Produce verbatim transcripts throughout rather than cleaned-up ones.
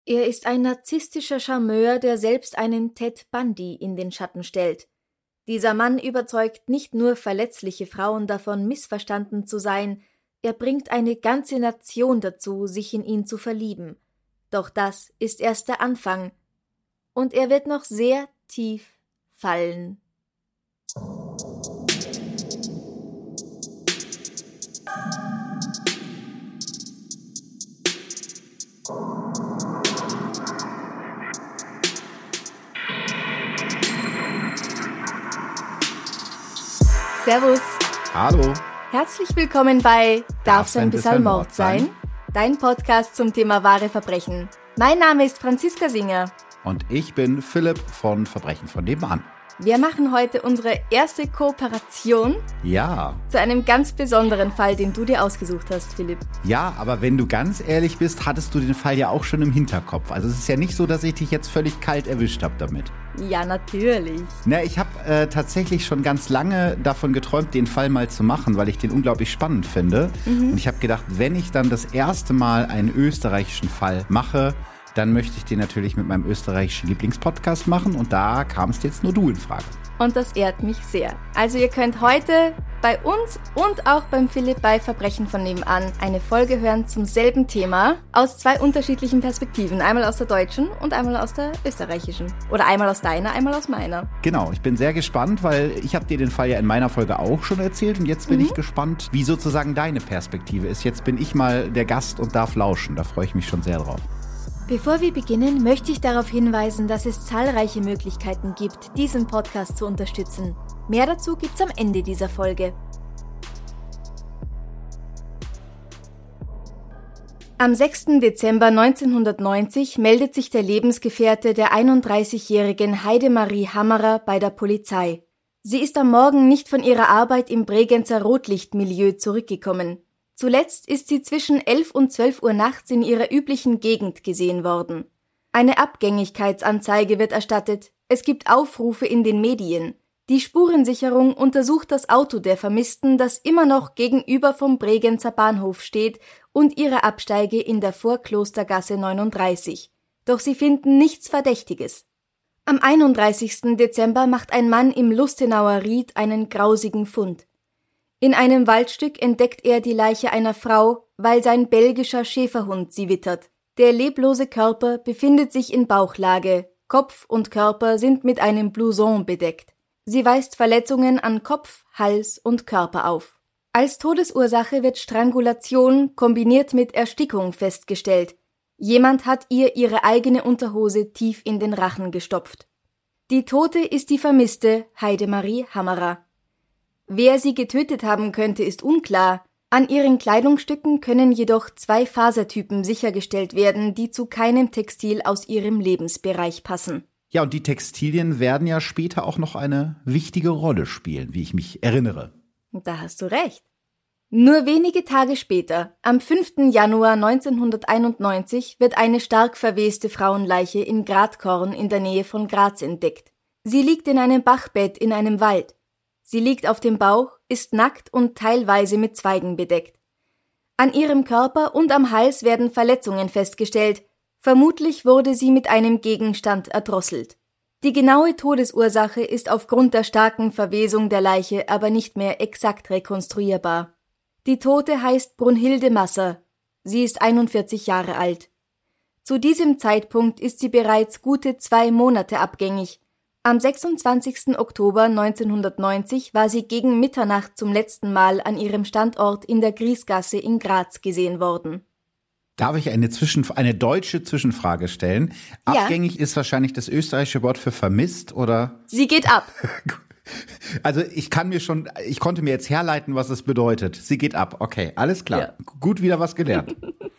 Er ist ein narzisstischer Charmeur, der selbst einen Ted Bundy in den Schatten stellt. Dieser Mann überzeugt nicht nur verletzliche Frauen davon, missverstanden zu sein, er bringt eine ganze Nation dazu, sich in ihn zu verlieben. Doch das ist erst der Anfang. Und er wird noch sehr tief fallen. Servus. Hallo. Herzlich willkommen bei Darf's ein bisschen Mord sein? Dein Podcast zum Thema wahre Verbrechen. Mein Name ist Franziska Singer. Und ich bin Philipp von Verbrechen von nebenan. Wir machen heute unsere erste Kooperation. Ja. Zu einem ganz besonderen Fall, den du dir ausgesucht hast, Philipp. Ja, aber wenn du ganz ehrlich bist, hattest du den Fall ja auch schon im Hinterkopf. Also es ist ja nicht so, dass ich dich jetzt völlig kalt erwischt habe damit. Ja, natürlich. Na, ich habe äh, tatsächlich schon ganz lange davon geträumt, den Fall mal zu machen, weil ich den unglaublich spannend finde. Mhm. Und ich habe gedacht, wenn ich dann das erste Mal einen österreichischen Fall mache, dann möchte ich den natürlich mit meinem österreichischen Lieblingspodcast machen und da kamst jetzt nur du in Frage. Und das ehrt mich sehr. Also ihr könnt heute bei uns und auch beim Philipp bei Verbrechen von nebenan eine Folge hören zum selben Thema aus zwei unterschiedlichen Perspektiven. Einmal aus der deutschen und einmal aus der österreichischen. Oder einmal aus deiner, einmal aus meiner. Genau, ich bin sehr gespannt, weil ich habe dir den Fall ja in meiner Folge auch schon erzählt und jetzt bin mhm. ich gespannt, wie sozusagen deine Perspektive ist. Jetzt bin ich mal der Gast und darf lauschen, da freue ich mich schon sehr drauf. Bevor wir beginnen, möchte ich darauf hinweisen, dass es zahlreiche Möglichkeiten gibt, diesen Podcast zu unterstützen. Mehr dazu gibt's am Ende dieser Folge. Am sechsten Dezember neunzehnhundertneunzig meldet sich der Lebensgefährte der einunddreißigjährigen Heidemarie Hammerer bei der Polizei. Sie ist am Morgen nicht von ihrer Arbeit im Bregenzer Rotlichtmilieu zurückgekommen. Zuletzt ist sie zwischen elf und zwölf Uhr nachts in ihrer üblichen Gegend gesehen worden. Eine Abgängigkeitsanzeige wird erstattet, es gibt Aufrufe in den Medien. Die Spurensicherung untersucht das Auto der Vermissten, das immer noch gegenüber vom Bregenzer Bahnhof steht und ihre Absteige in der Vorklostergasse neununddreißig. Doch sie finden nichts Verdächtiges. Am einunddreißigsten Dezember macht ein Mann im Lustenauer Ried einen grausigen Fund. In einem Waldstück entdeckt er die Leiche einer Frau, weil sein belgischer Schäferhund sie wittert. Der leblose Körper befindet sich in Bauchlage, Kopf und Körper sind mit einem Blouson bedeckt. Sie weist Verletzungen an Kopf, Hals und Körper auf. Als Todesursache wird Strangulation kombiniert mit Erstickung festgestellt. Jemand hat ihr ihre eigene Unterhose tief in den Rachen gestopft. Die Tote ist die vermisste Heidemarie Hammerer. Wer sie getötet haben könnte, ist unklar. An ihren Kleidungsstücken können jedoch zwei Fasertypen sichergestellt werden, die zu keinem Textil aus ihrem Lebensbereich passen. Ja, und die Textilien werden ja später auch noch eine wichtige Rolle spielen, wie ich mich erinnere. Da hast du recht. Nur wenige Tage später, am fünften Januar neunzehnhunderteinundneunzig, wird eine stark verweste Frauenleiche in Gratkorn in der Nähe von Graz entdeckt. Sie liegt in einem Bachbett in einem Wald. Sie liegt auf dem Bauch, ist nackt und teilweise mit Zweigen bedeckt. An ihrem Körper und am Hals werden Verletzungen festgestellt. Vermutlich wurde sie mit einem Gegenstand erdrosselt. Die genaue Todesursache ist aufgrund der starken Verwesung der Leiche aber nicht mehr exakt rekonstruierbar. Die Tote heißt Brunhilde Masser. Sie ist einundvierzig Jahre alt. Zu diesem Zeitpunkt ist sie bereits gute zwei Monate abgängig. Am sechsundzwanzigsten Oktober neunzehnhundertneunzig war sie gegen Mitternacht zum letzten Mal an ihrem Standort in der Griesgasse in Graz gesehen worden. Darf ich eine, Zwischen- eine deutsche Zwischenfrage stellen? Ja. Abgängig ist wahrscheinlich das österreichische Wort für vermisst, oder? Sie geht ab. Also ich kann mir schon, ich konnte mir jetzt herleiten, was es bedeutet. Sie geht ab. Okay, alles klar. Ja. Gut, wieder was gelernt.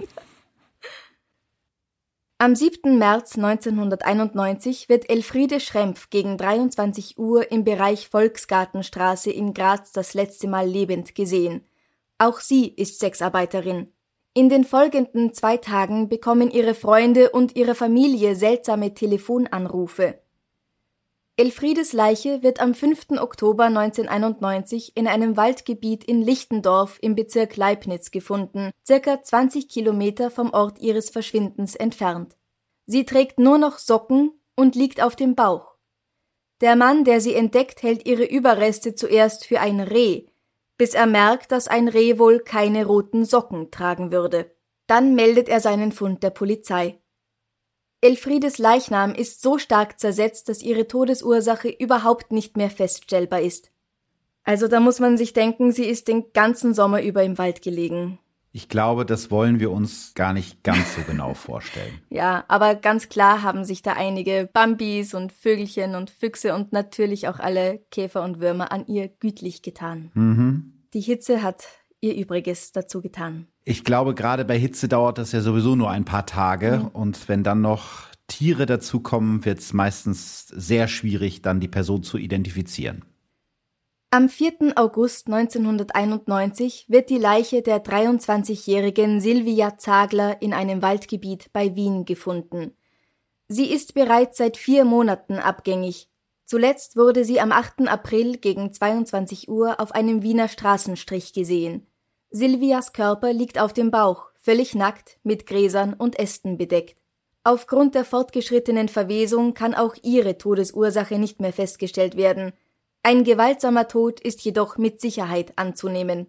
Am siebten März neunzehnhunderteinundneunzig wird Elfriede Schrempf gegen dreiundzwanzig Uhr im Bereich Volksgartenstraße in Graz das letzte Mal lebend gesehen. Auch sie ist Sexarbeiterin. In den folgenden zwei Tagen bekommen ihre Freunde und ihre Familie seltsame Telefonanrufe. Elfriedes Leiche wird am fünften Oktober neunzehnhunderteinundneunzig in einem Waldgebiet in Lichtendorf im Bezirk Leibnitz gefunden, circa zwanzig Kilometer vom Ort ihres Verschwindens entfernt. Sie trägt nur noch Socken und liegt auf dem Bauch. Der Mann, der sie entdeckt, hält ihre Überreste zuerst für ein Reh, bis er merkt, dass ein Reh wohl keine roten Socken tragen würde. Dann meldet er seinen Fund der Polizei. Elfriedes Leichnam ist so stark zersetzt, dass ihre Todesursache überhaupt nicht mehr feststellbar ist. Also da muss man sich denken, sie ist den ganzen Sommer über im Wald gelegen. Ich glaube, das wollen wir uns gar nicht ganz so genau vorstellen. Ja, aber ganz klar haben sich da einige Bambis und Vögelchen und Füchse und natürlich auch alle Käfer und Würmer an ihr gütlich getan. Mhm. Die Hitze hat ihr Übriges dazu getan. Ich glaube, gerade bei Hitze dauert das ja sowieso nur ein paar Tage. Mhm. Und wenn dann noch Tiere dazukommen, wird es meistens sehr schwierig, dann die Person zu identifizieren. Am vierten August neunzehnhunderteinundneunzig wird die Leiche der dreiundzwanzigjährigen Sylvia Zagler in einem Waldgebiet bei Wien gefunden. Sie ist bereits seit vier Monaten abgängig. Zuletzt wurde sie am achten April gegen zweiundzwanzig Uhr auf einem Wiener Straßenstrich gesehen. Sylvias Körper liegt auf dem Bauch, völlig nackt, mit Gräsern und Ästen bedeckt. Aufgrund der fortgeschrittenen Verwesung kann auch ihre Todesursache nicht mehr festgestellt werden. Ein gewaltsamer Tod ist jedoch mit Sicherheit anzunehmen.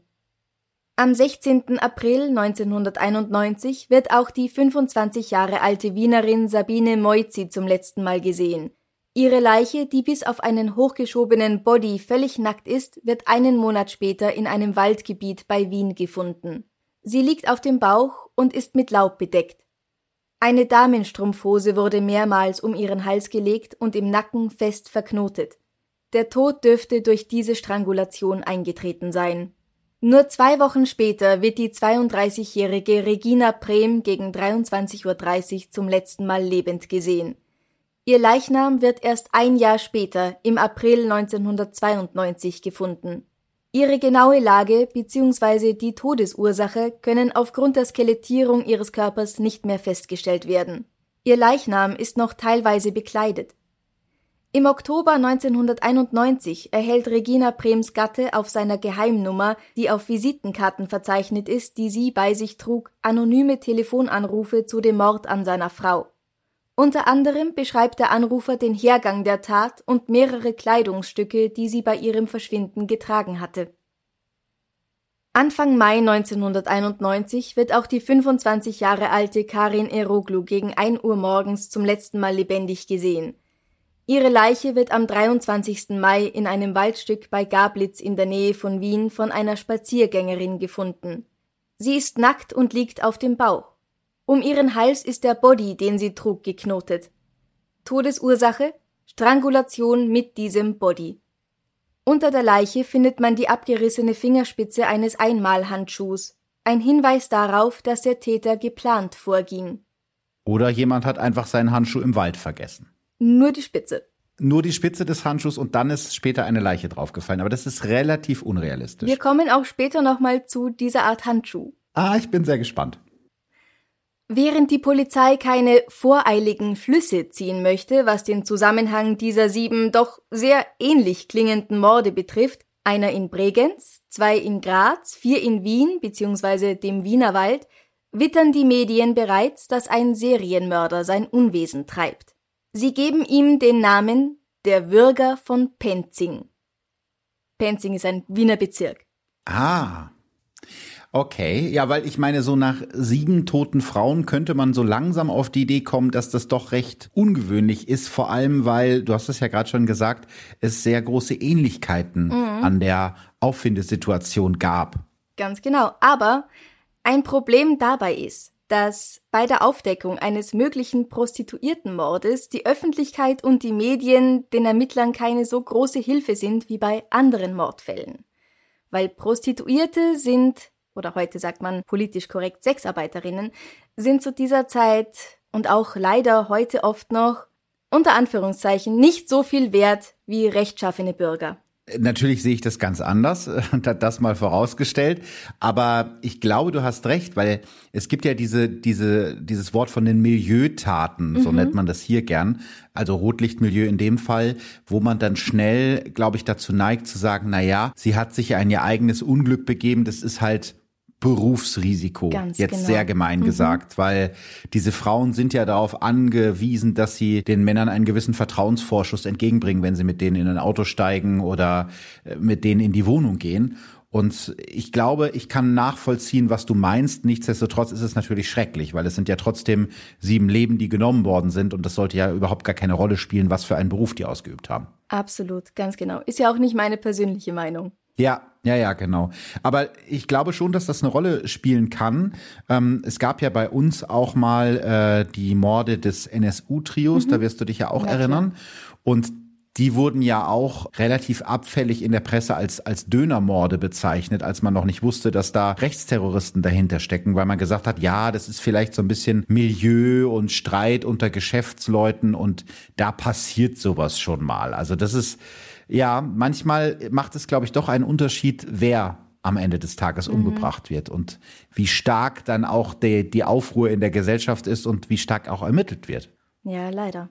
Am sechzehnten April neunzehnhunderteinundneunzig wird auch die fünfundzwanzig Jahre alte Wienerin Sabine Moizzi zum letzten Mal gesehen. Ihre Leiche, die bis auf einen hochgeschobenen Body völlig nackt ist, wird einen Monat später in einem Waldgebiet bei Wien gefunden. Sie liegt auf dem Bauch und ist mit Laub bedeckt. Eine Damenstrumpfhose wurde mehrmals um ihren Hals gelegt und im Nacken fest verknotet. Der Tod dürfte durch diese Strangulation eingetreten sein. Nur zwei Wochen später wird die zweiunddreißigjährige Regina Brehm gegen dreiundzwanzig Uhr dreißig zum letzten Mal lebend gesehen. Ihr Leichnam wird erst ein Jahr später, im April neunzehnhundertzweiundneunzig, gefunden. Ihre genaue Lage bzw. die Todesursache können aufgrund der Skelettierung ihres Körpers nicht mehr festgestellt werden. Ihr Leichnam ist noch teilweise bekleidet. Im Oktober neunzehnhunderteinundneunzig erhält Regina Brehms Gatte auf seiner Geheimnummer, die auf Visitenkarten verzeichnet ist, die sie bei sich trug, anonyme Telefonanrufe zu dem Mord an seiner Frau. Unter anderem beschreibt der Anrufer den Hergang der Tat und mehrere Kleidungsstücke, die sie bei ihrem Verschwinden getragen hatte. Anfang Mai neunzehnhunderteinundneunzig wird auch die fünfundzwanzig Jahre alte Karin Eroglu gegen ein Uhr morgens zum letzten Mal lebendig gesehen. Ihre Leiche wird am dreiundzwanzigsten Mai in einem Waldstück bei Gablitz in der Nähe von Wien von einer Spaziergängerin gefunden. Sie ist nackt und liegt auf dem Bauch. Um ihren Hals ist der Body, den sie trug, geknotet. Todesursache: Strangulation mit diesem Body. Unter der Leiche findet man die abgerissene Fingerspitze eines Einmalhandschuhs. Ein Hinweis darauf, dass der Täter geplant vorging. Oder jemand hat einfach seinen Handschuh im Wald vergessen. Nur die Spitze. Nur die Spitze des Handschuhs und dann ist später eine Leiche draufgefallen. Aber das ist relativ unrealistisch. Wir kommen auch später nochmal zu dieser Art Handschuh. Ah, ich bin sehr gespannt. Während die Polizei keine voreiligen Schlüsse ziehen möchte, was den Zusammenhang dieser sieben doch sehr ähnlich klingenden Morde betrifft, einer in Bregenz, zwei in Graz, vier in Wien bzw. dem Wienerwald, wittern die Medien bereits, dass ein Serienmörder sein Unwesen treibt. Sie geben ihm den Namen der Würger von Penzing. Penzing ist ein Wiener Bezirk. Ah, okay. Ja, weil ich meine, so nach sieben toten Frauen könnte man so langsam auf die Idee kommen, dass das doch recht ungewöhnlich ist. Vor allem, weil, du hast es ja gerade schon gesagt, es sehr große Ähnlichkeiten mhm. an der Auffindesituation gab. Ganz genau. Aber ein Problem dabei ist, dass bei der Aufdeckung eines möglichen Prostituiertenmordes die Öffentlichkeit und die Medien den Ermittlern keine so große Hilfe sind wie bei anderen Mordfällen. Weil Prostituierte sind, oder heute sagt man politisch korrekt Sexarbeiterinnen, sind zu dieser Zeit und auch leider heute oft noch, unter Anführungszeichen, nicht so viel wert wie rechtschaffene Bürger. Natürlich sehe ich das ganz anders, das mal vorausgestellt, aber ich glaube, du hast recht, weil es gibt ja diese diese dieses Wort von den Milieutaten, so mhm. nennt man das hier gern, also Rotlichtmilieu in dem Fall, wo man dann schnell, glaube ich, dazu neigt zu sagen, na ja, sie hat sich ja in ihr eigenes Unglück begeben, das ist halt Berufsrisiko, Ganz jetzt genau. sehr gemein Mhm. gesagt, weil diese Frauen sind ja darauf angewiesen, dass sie den Männern einen gewissen Vertrauensvorschuss entgegenbringen, wenn sie mit denen in ein Auto steigen oder mit denen in die Wohnung gehen. Und ich glaube, ich kann nachvollziehen, was du meinst. Nichtsdestotrotz ist es natürlich schrecklich, weil es sind ja trotzdem sieben Leben, die genommen worden sind. Und das sollte ja überhaupt gar keine Rolle spielen, was für einen Beruf die ausgeübt haben. Absolut, ganz genau. Ist ja auch nicht meine persönliche Meinung. Ja, ja, ja, genau. Aber ich glaube schon, dass das eine Rolle spielen kann. Ähm, es gab ja bei uns auch mal äh, die Morde des N S U-Trios, mhm. da wirst du dich ja auch ja, erinnern. Klar. Und die wurden ja auch relativ abfällig in der Presse als als Dönermorde bezeichnet, als man noch nicht wusste, dass da Rechtsterroristen dahinter stecken, weil man gesagt hat, ja, das ist vielleicht so ein bisschen Milieu und Streit unter Geschäftsleuten und da passiert sowas schon mal. Also das ist, ja, manchmal macht es, glaube ich, doch einen Unterschied, wer am Ende des Tages mhm. umgebracht wird und wie stark dann auch die, die Aufruhr in der Gesellschaft ist und wie stark auch ermittelt wird. Ja, leider.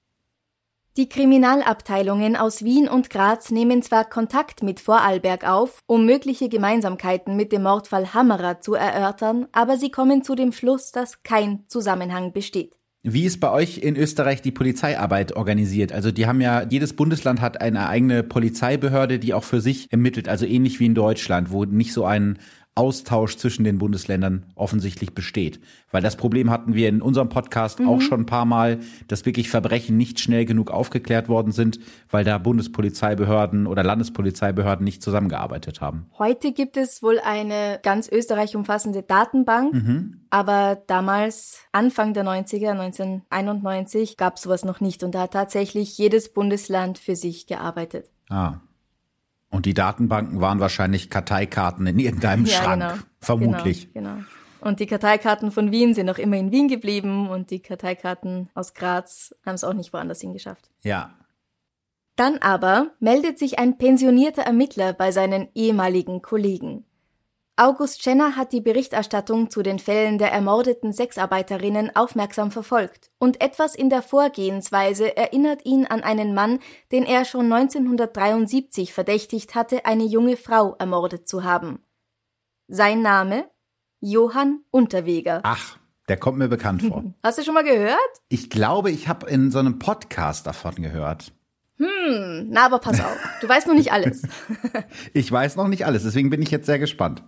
Die Kriminalabteilungen aus Wien und Graz nehmen zwar Kontakt mit Vorarlberg auf, um mögliche Gemeinsamkeiten mit dem Mordfall Hammerer zu erörtern, aber sie kommen zu dem Schluss, dass kein Zusammenhang besteht. Wie ist bei euch in Österreich die Polizeiarbeit organisiert? Also die haben ja, jedes Bundesland hat eine eigene Polizeibehörde, die auch für sich ermittelt, also ähnlich wie in Deutschland, wo nicht so ein Austausch zwischen den Bundesländern offensichtlich besteht. Weil das Problem hatten wir in unserem Podcast mhm. auch schon ein paar Mal, dass wirklich Verbrechen nicht schnell genug aufgeklärt worden sind, weil da Bundespolizeibehörden oder Landespolizeibehörden nicht zusammengearbeitet haben. Heute gibt es wohl eine ganz Österreich umfassende Datenbank, mhm. aber damals, Anfang der neunziger, neunzehnhunderteinundneunzig, gab es sowas noch nicht und da hat tatsächlich jedes Bundesland für sich gearbeitet. Ah. Und die Datenbanken waren wahrscheinlich Karteikarten in irgendeinem ja, Schrank, genau, vermutlich. Genau, genau. Und die Karteikarten von Wien sind auch immer in Wien geblieben und die Karteikarten aus Graz haben es auch nicht woanders hingeschafft. Ja. Dann aber meldet sich ein pensionierter Ermittler bei seinen ehemaligen Kollegen. August Schenner hat die Berichterstattung zu den Fällen der ermordeten Sexarbeiterinnen aufmerksam verfolgt und etwas in der Vorgehensweise erinnert ihn an einen Mann, den er schon neunzehnhundertdreiundsiebzig verdächtigt hatte, eine junge Frau ermordet zu haben. Sein Name? Johann Unterweger. Ach, der kommt mir bekannt vor. Hast du schon mal gehört? Ich glaube, ich habe in so einem Podcast davon gehört. Hm, na aber pass auf, du weißt noch nicht alles. Ich weiß noch nicht alles, deswegen bin ich jetzt sehr gespannt.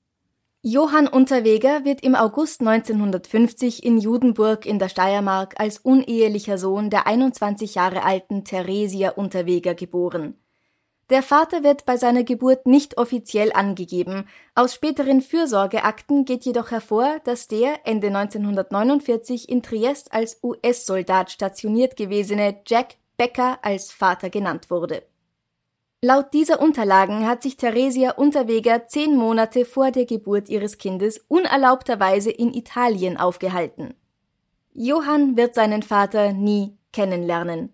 Johann Unterweger wird im August neunzehnhundertfünfzig in Judenburg in der Steiermark als unehelicher Sohn der einundzwanzig Jahre alten Theresia Unterweger geboren. Der Vater wird bei seiner Geburt nicht offiziell angegeben. Aus späteren Fürsorgeakten geht jedoch hervor, dass der Ende neunzehnhundertneunundvierzig in Triest als U S-Soldat stationiert gewesene Jack Becker als Vater genannt wurde. Laut dieser Unterlagen hat sich Theresia Unterweger zehn Monate vor der Geburt ihres Kindes unerlaubterweise in Italien aufgehalten. Johann wird seinen Vater nie kennenlernen.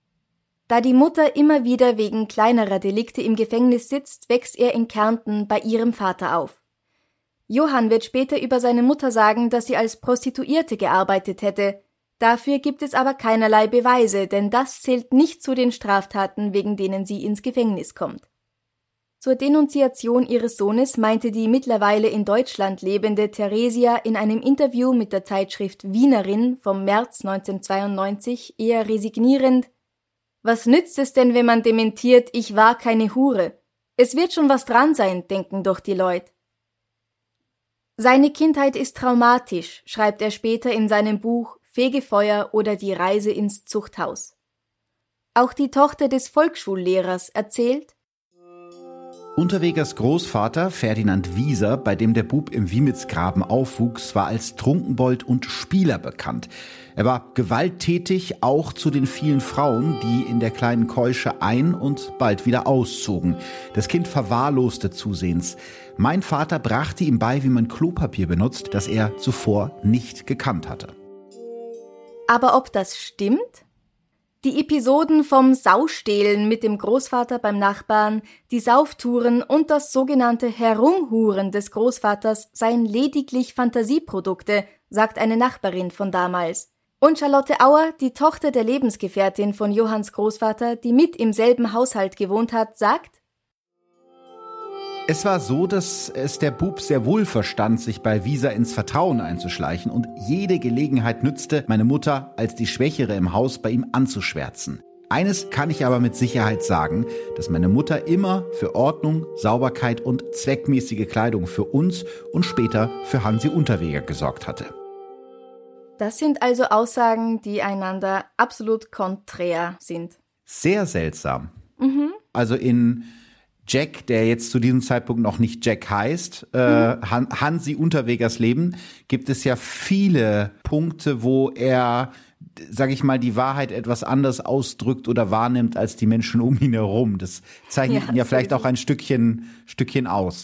Da die Mutter immer wieder wegen kleinerer Delikte im Gefängnis sitzt, wächst er in Kärnten bei ihrem Vater auf. Johann wird später über seine Mutter sagen, dass sie als Prostituierte gearbeitet hätte. Dafür gibt es aber keinerlei Beweise, denn das zählt nicht zu den Straftaten, wegen denen sie ins Gefängnis kommt. Zur Denunziation ihres Sohnes meinte die mittlerweile in Deutschland lebende Theresia in einem Interview mit der Zeitschrift Wienerin vom März neunzehnhundertzweiundneunzig eher resignierend: »Was nützt es denn, wenn man dementiert, ich war keine Hure? Es wird schon was dran sein, denken doch die Leute.« Seine Kindheit ist traumatisch, schreibt er später in seinem Buch Fegefeuer oder die Reise ins Zuchthaus. Auch die Tochter des Volksschullehrers erzählt: Unterwegers Großvater Ferdinand Wieser, bei dem der Bub im Wiemitzgraben aufwuchs, war als Trunkenbold und Spieler bekannt. Er war gewalttätig, auch zu den vielen Frauen, die in der kleinen Keusche ein- und bald wieder auszogen. Das Kind verwahrloste zusehends. Mein Vater brachte ihm bei, wie man Klopapier benutzt, das er zuvor nicht gekannt hatte. Aber ob das stimmt? Die Episoden vom Saustehlen mit dem Großvater beim Nachbarn, die Sauftouren und das sogenannte Herumhuren des Großvaters seien lediglich Fantasieprodukte, sagt eine Nachbarin von damals. Und Charlotte Auer, die Tochter der Lebensgefährtin von Johanns Großvater, die mit im selben Haushalt gewohnt hat, sagt: Es war so, dass es der Bub sehr wohl verstand, sich bei Visa ins Vertrauen einzuschleichen und jede Gelegenheit nützte, meine Mutter als die Schwächere im Haus bei ihm anzuschwärzen. Eines kann ich aber mit Sicherheit sagen, dass meine Mutter immer für Ordnung, Sauberkeit und zweckmäßige Kleidung für uns und später für Hansi Unterweger gesorgt hatte. Das sind also Aussagen, die einander absolut konträr sind. Sehr seltsam. Mhm. Also in Jack, der jetzt zu diesem Zeitpunkt noch nicht Jack heißt, äh, Han- Hansi Unterwegers Leben, gibt es ja viele Punkte, wo er, sage ich mal, die Wahrheit etwas anders ausdrückt oder wahrnimmt als die Menschen um ihn herum. Das zeichnet Ja, ihn ja vielleicht sowieso. auch ein Stückchen, Stückchen aus.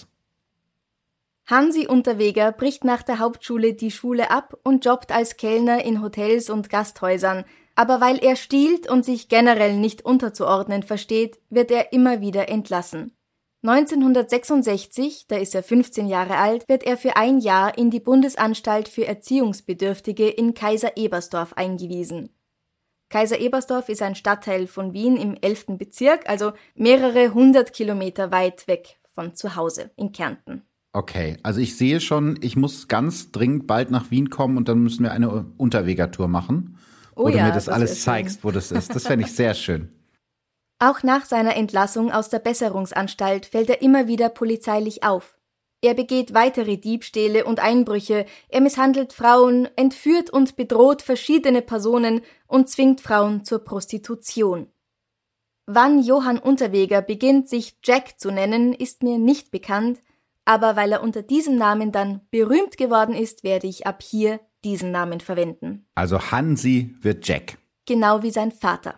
Hansi Unterweger bricht nach der Hauptschule die Schule ab und jobbt als Kellner in Hotels und Gasthäusern. Aber weil er stiehlt und sich generell nicht unterzuordnen versteht, wird er immer wieder entlassen. neunzehnhundertsechsundsechzig, da ist er fünfzehn Jahre alt, wird er für ein Jahr in die Bundesanstalt für Erziehungsbedürftige in Kaiser-Ebersdorf eingewiesen. Kaiser-Ebersdorf ist ein Stadtteil von Wien im elften Bezirk, also mehrere hundert Kilometer weit weg von zu Hause in Kärnten. Okay, also ich sehe schon, ich muss ganz dringend bald nach Wien kommen und dann müssen wir eine Unterwegertour machen, Oh wo du ja, mir das, das alles wär schön. zeigst, wo das ist. Das fände ich sehr schön. Auch nach seiner Entlassung aus der Besserungsanstalt fällt er immer wieder polizeilich auf. Er begeht weitere Diebstähle und Einbrüche, er misshandelt Frauen, entführt und bedroht verschiedene Personen und zwingt Frauen zur Prostitution. Wann Johann Unterweger beginnt, sich Jack zu nennen, ist mir nicht bekannt, aber weil er unter diesem Namen dann berühmt geworden ist, werde ich ab hier diesen Namen verwenden. Also Hansi wird Jack. Genau wie sein Vater.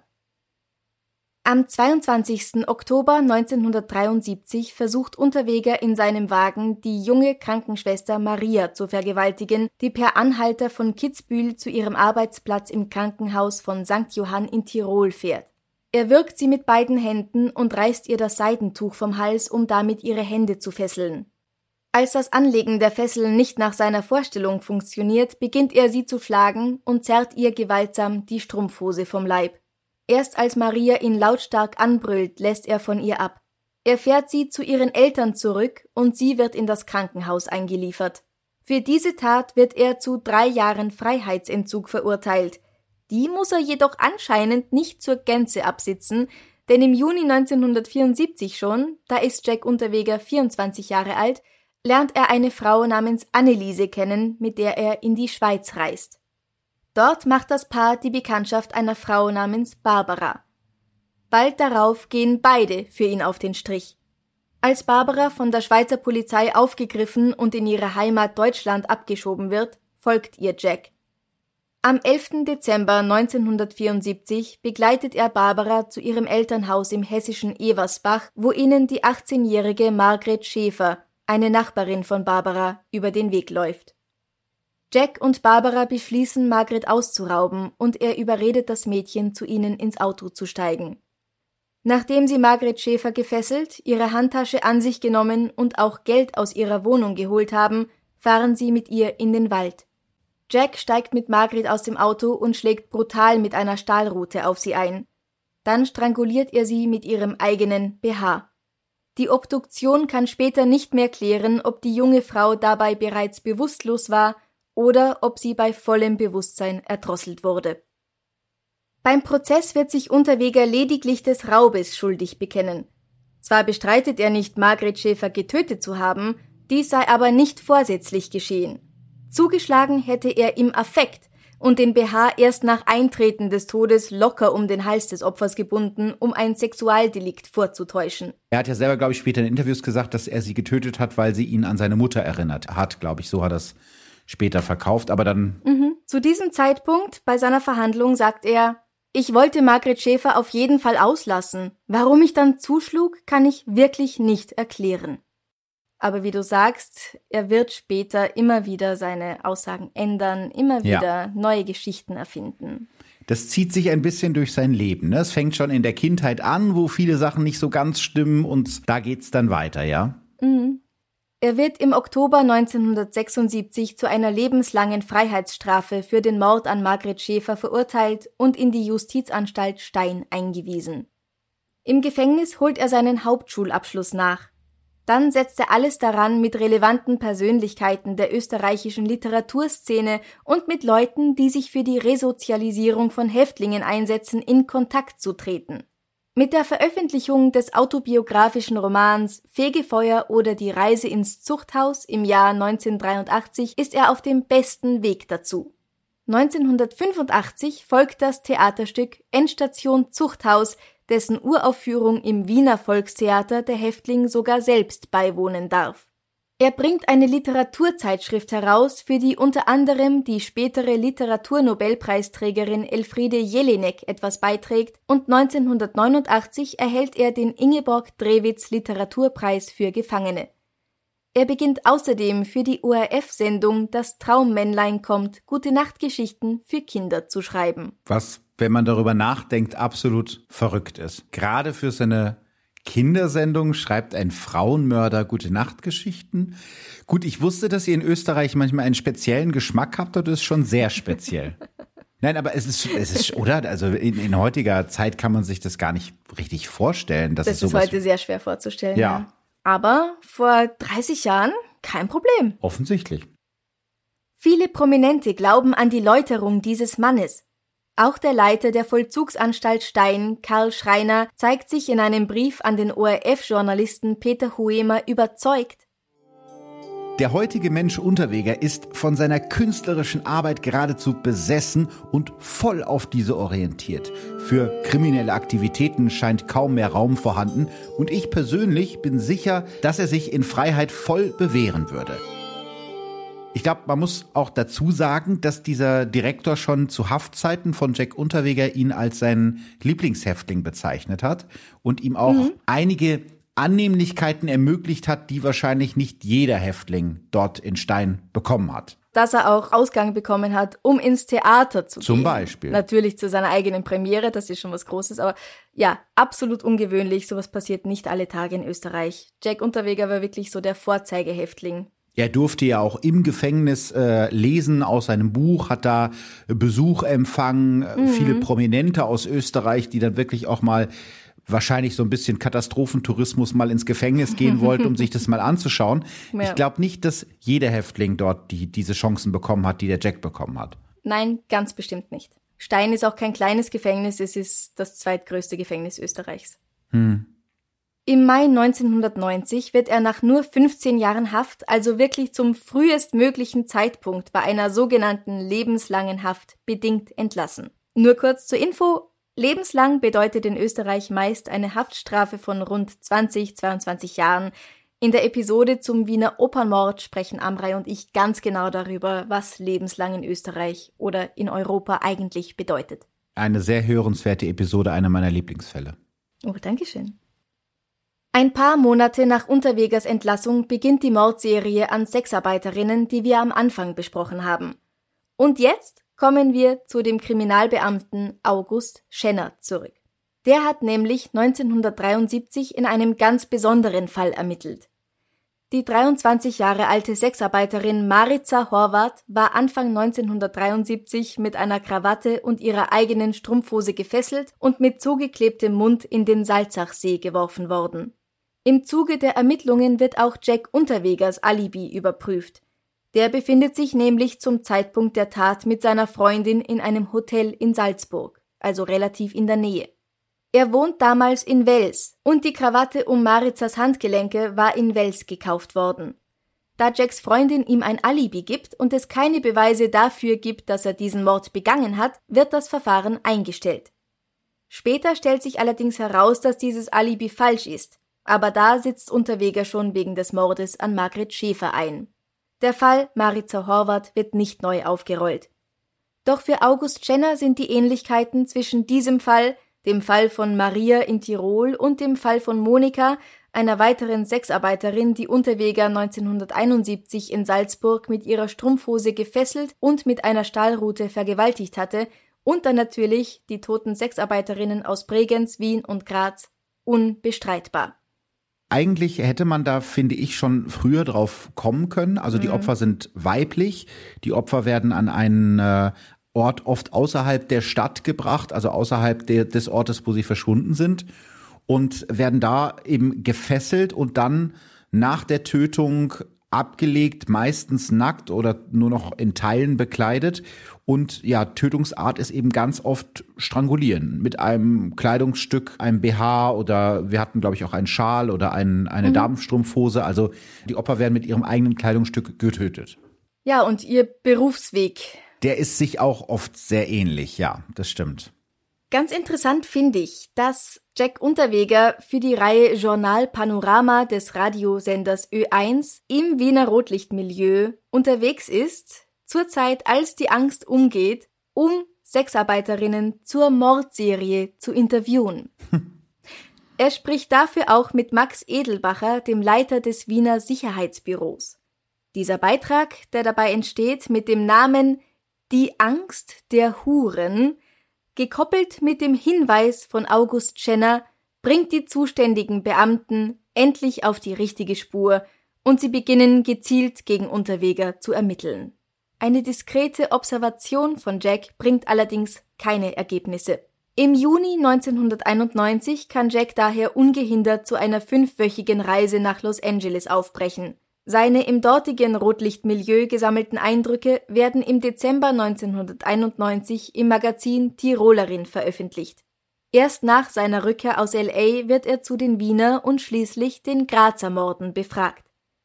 Am zweiundzwanzigsten Oktober neunzehnhundertdreiundsiebzig versucht Unterweger in seinem Wagen, die junge Krankenschwester Maria zu vergewaltigen, die per Anhalter von Kitzbühel zu ihrem Arbeitsplatz im Krankenhaus von Sankt Johann in Tirol fährt. Er würgt sie mit beiden Händen und reißt ihr das Seidentuch vom Hals, um damit ihre Hände zu fesseln. Als das Anlegen der Fesseln nicht nach seiner Vorstellung funktioniert, beginnt er sie zu schlagen und zerrt ihr gewaltsam die Strumpfhose vom Leib. Erst als Maria ihn lautstark anbrüllt, lässt er von ihr ab. Er fährt sie zu ihren Eltern zurück und sie wird in das Krankenhaus eingeliefert. Für diese Tat wird er zu drei Jahren Freiheitsentzug verurteilt. Die muss er jedoch anscheinend nicht zur Gänze absitzen, denn im Juni neunzehnhundertvierundsiebzig schon, da ist Jack Unterweger vierundzwanzig Jahre alt, lernt er eine Frau namens Anneliese kennen, mit der er in die Schweiz reist. Dort macht das Paar die Bekanntschaft einer Frau namens Barbara. Bald darauf gehen beide für ihn auf den Strich. Als Barbara von der Schweizer Polizei aufgegriffen und in ihre Heimat Deutschland abgeschoben wird, folgt ihr Jack. Am elften Dezember neunzehnhundertvierundsiebzig begleitet er Barbara zu ihrem Elternhaus im hessischen Eversbach, wo ihnen die achtzehnjährige Margret Schäfer, eine Nachbarin von Barbara, über den Weg läuft. Jack und Barbara beschließen, Margret auszurauben und er überredet das Mädchen, zu ihnen ins Auto zu steigen. Nachdem sie Margret Schäfer gefesselt, ihre Handtasche an sich genommen und auch Geld aus ihrer Wohnung geholt haben, fahren sie mit ihr in den Wald. Jack steigt mit Margret aus dem Auto und schlägt brutal mit einer Stahlrute auf sie ein. Dann stranguliert er sie mit ihrem eigenen B H. Die Obduktion kann später nicht mehr klären, ob die junge Frau dabei bereits bewusstlos war oder ob sie bei vollem Bewusstsein erdrosselt wurde. Beim Prozess wird sich Unterweger lediglich des Raubes schuldig bekennen. Zwar bestreitet er nicht, Margret Schäfer getötet zu haben, dies sei aber nicht vorsätzlich geschehen. Zugeschlagen hätte er im Affekt und den B H erst nach Eintreten des Todes locker um den Hals des Opfers gebunden, um ein Sexualdelikt vorzutäuschen. Er hat ja selber, glaube ich, später in Interviews gesagt, dass er sie getötet hat, weil sie ihn an seine Mutter erinnert hat, glaube ich. So hat er es später verkauft, aber dann... Mhm. Zu diesem Zeitpunkt bei seiner Verhandlung sagt er: Ich wollte Margret Schäfer auf jeden Fall auslassen. Warum ich dann zuschlug, kann ich wirklich nicht erklären. Aber wie du sagst, er wird später immer wieder seine Aussagen ändern, immer wieder ja. neue Geschichten erfinden. Das zieht sich ein bisschen durch sein Leben. Ne? Es fängt schon in der Kindheit an, wo viele Sachen nicht so ganz stimmen und da geht's dann weiter, ja? Mhm. Er wird im Oktober neunzehnhundertsechsundsiebzig zu einer lebenslangen Freiheitsstrafe für den Mord an Margret Schäfer verurteilt und in die Justizanstalt Stein eingewiesen. Im Gefängnis holt er seinen Hauptschulabschluss nach. Dann setzt er alles daran, mit relevanten Persönlichkeiten der österreichischen Literaturszene und mit Leuten, die sich für die Resozialisierung von Häftlingen einsetzen, in Kontakt zu treten. Mit der Veröffentlichung des autobiografischen Romans Fegefeuer oder die Reise ins Zuchthaus im Jahr neunzehnhundertdreiundachtzig ist er auf dem besten Weg dazu. neunzehnhundertfünfundachtzig folgt das Theaterstück Endstation Zuchthaus, dessen Uraufführung im Wiener Volkstheater der Häftling sogar selbst beiwohnen darf. Er bringt eine Literaturzeitschrift heraus, für die unter anderem die spätere Literaturnobelpreisträgerin Elfriede Jelinek etwas beiträgt, und neunzehnhundertneunundachtzig erhält er den Ingeborg Drewitz Literaturpreis für Gefangene. Er beginnt außerdem für die O R F-Sendung Das Traummännlein kommt Gute-Nacht-Geschichten für Kinder zu schreiben. Was, wenn man darüber nachdenkt, absolut verrückt ist. Gerade für seine Kindersendung schreibt ein Frauenmörder Gute-Nacht-Geschichten. Gut, ich wusste, dass ihr in Österreich manchmal einen speziellen Geschmack habt, und das ist schon sehr speziell. Nein, aber es ist, es ist, oder? Also in, in heutiger Zeit kann man sich das gar nicht richtig vorstellen. Dass das es ist sowas heute sehr schwer vorzustellen. Ja. ja. Aber vor dreißig Jahren kein Problem. Offensichtlich. Viele Prominente glauben an die Läuterung dieses Mannes. Auch der Leiter der Vollzugsanstalt Stein, Karl Schreiner, zeigt sich in einem Brief an den O R F-Journalisten Peter Huemer überzeugt. Der heutige Mensch Unterweger ist von seiner künstlerischen Arbeit geradezu besessen und voll auf diese orientiert. Für kriminelle Aktivitäten scheint kaum mehr Raum vorhanden, und ich persönlich bin sicher, dass er sich in Freiheit voll bewähren würde. Ich glaube, man muss auch dazu sagen, dass dieser Direktor schon zu Haftzeiten von Jack Unterweger ihn als seinen Lieblingshäftling bezeichnet hat und ihm auch mhm. einige Annehmlichkeiten ermöglicht hat, die wahrscheinlich nicht jeder Häftling dort in Stein bekommen hat. Dass er auch Ausgang bekommen hat, um ins Theater zu Zum gehen. Zum Beispiel. Natürlich zu seiner eigenen Premiere, das ist schon was Großes, aber ja, absolut ungewöhnlich. Sowas passiert nicht alle Tage in Österreich. Jack Unterweger war wirklich so der Vorzeigehäftling. Er durfte ja auch im Gefängnis äh, lesen aus seinem Buch, hat da Besuch empfangen, mhm. viele Prominente aus Österreich, die dann wirklich auch mal wahrscheinlich so ein bisschen Katastrophentourismus mal ins Gefängnis gehen wollten, um sich das mal anzuschauen. Ja. Ich glaube nicht, dass jeder Häftling dort die diese Chancen bekommen hat, die der Jack bekommen hat. Nein, ganz bestimmt nicht. Stein ist auch kein kleines Gefängnis, es ist das zweitgrößte Gefängnis Österreichs. Hm. Im Mai neunzehnhundertneunzig wird er nach nur fünfzehn Jahren Haft, also wirklich zum frühestmöglichen Zeitpunkt bei einer sogenannten lebenslangen Haft, bedingt entlassen. Nur kurz zur Info: Lebenslang bedeutet in Österreich meist eine Haftstrafe von rund zwanzig, zweiundzwanzig Jahren. In der Episode zum Wiener Opernmord sprechen Amrei und ich ganz genau darüber, was lebenslang in Österreich oder in Europa eigentlich bedeutet. Eine sehr hörenswerte Episode, einer meiner Lieblingsfälle. Oh, danke schön. Ein paar Monate nach Unterwegers Entlassung beginnt die Mordserie an Sexarbeiterinnen, die wir am Anfang besprochen haben. Und jetzt kommen wir zu dem Kriminalbeamten August Schenner zurück. Der hat nämlich neunzehnhundertdreiundsiebzig in einem ganz besonderen Fall ermittelt. Die dreiundzwanzig Jahre alte Sexarbeiterin Mariza Horvath war Anfang neunzehnhundertdreiundsiebzig mit einer Krawatte und ihrer eigenen Strumpfhose gefesselt und mit zugeklebtem Mund in den Salzachsee geworfen worden. Im Zuge der Ermittlungen wird auch Jack Unterwegers Alibi überprüft. Der befindet sich nämlich zum Zeitpunkt der Tat mit seiner Freundin in einem Hotel in Salzburg, also relativ in der Nähe. Er wohnt damals in Wels und die Krawatte um Marizas Handgelenke war in Wels gekauft worden. Da Jacks Freundin ihm ein Alibi gibt und es keine Beweise dafür gibt, dass er diesen Mord begangen hat, wird das Verfahren eingestellt. Später stellt sich allerdings heraus, dass dieses Alibi falsch ist, aber da sitzt Unterweger schon wegen des Mordes an Margret Schäfer ein. Der Fall Mariza Horvath wird nicht neu aufgerollt. Doch für August Schenner sind die Ähnlichkeiten zwischen diesem Fall, dem Fall von Maria in Tirol und dem Fall von Monika, einer weiteren Sexarbeiterin, die Unterweger neunzehnhunderteinundsiebzig in Salzburg mit ihrer Strumpfhose gefesselt und mit einer Stahlrute vergewaltigt hatte, und dann natürlich die toten Sexarbeiterinnen aus Bregenz, Wien und Graz, unbestreitbar. Eigentlich hätte man da, finde ich, schon früher drauf kommen können. Also die mhm. Opfer sind weiblich. Die Opfer werden an einen äh, Ort oft außerhalb der Stadt gebracht, also außerhalb de- des Ortes, wo sie verschwunden sind, und werden da eben gefesselt und dann nach der Tötung abgelegt, meistens nackt oder nur noch in Teilen bekleidet. Und ja, Tötungsart ist eben ganz oft Strangulieren mit einem Kleidungsstück, einem B H oder wir hatten, glaube ich, auch einen Schal oder ein, eine mhm. Damenstrumpfhose. Also die Opfer werden mit ihrem eigenen Kleidungsstück getötet. Ja, und ihr Berufsweg? Der ist sich auch oft sehr ähnlich, ja, das stimmt. Ganz interessant finde ich, dass Jack Unterweger für die Reihe Journal Panorama des Radiosenders Ö eins im Wiener Rotlichtmilieu unterwegs ist, zur Zeit, als die Angst umgeht, um Sexarbeiterinnen zur Mordserie zu interviewen. Er spricht dafür auch mit Max Edelbacher, dem Leiter des Wiener Sicherheitsbüros. Dieser Beitrag, der dabei entsteht, mit dem Namen Die Angst der Huren, gekoppelt mit dem Hinweis von August Schenner, bringt die zuständigen Beamten endlich auf die richtige Spur und sie beginnen gezielt gegen Unterweger zu ermitteln. Eine diskrete Observation von Jack bringt allerdings keine Ergebnisse. Im Juni neunzehnhunderteinundneunzig kann Jack daher ungehindert zu einer fünfwöchigen Reise nach Los Angeles aufbrechen. Seine im dortigen Rotlichtmilieu gesammelten Eindrücke werden im Dezember neunzehnhunderteinundneunzig im Magazin Tirolerin veröffentlicht. Erst nach seiner Rückkehr aus L A wird er zu den Wiener und schließlich den Grazer Morden befragt.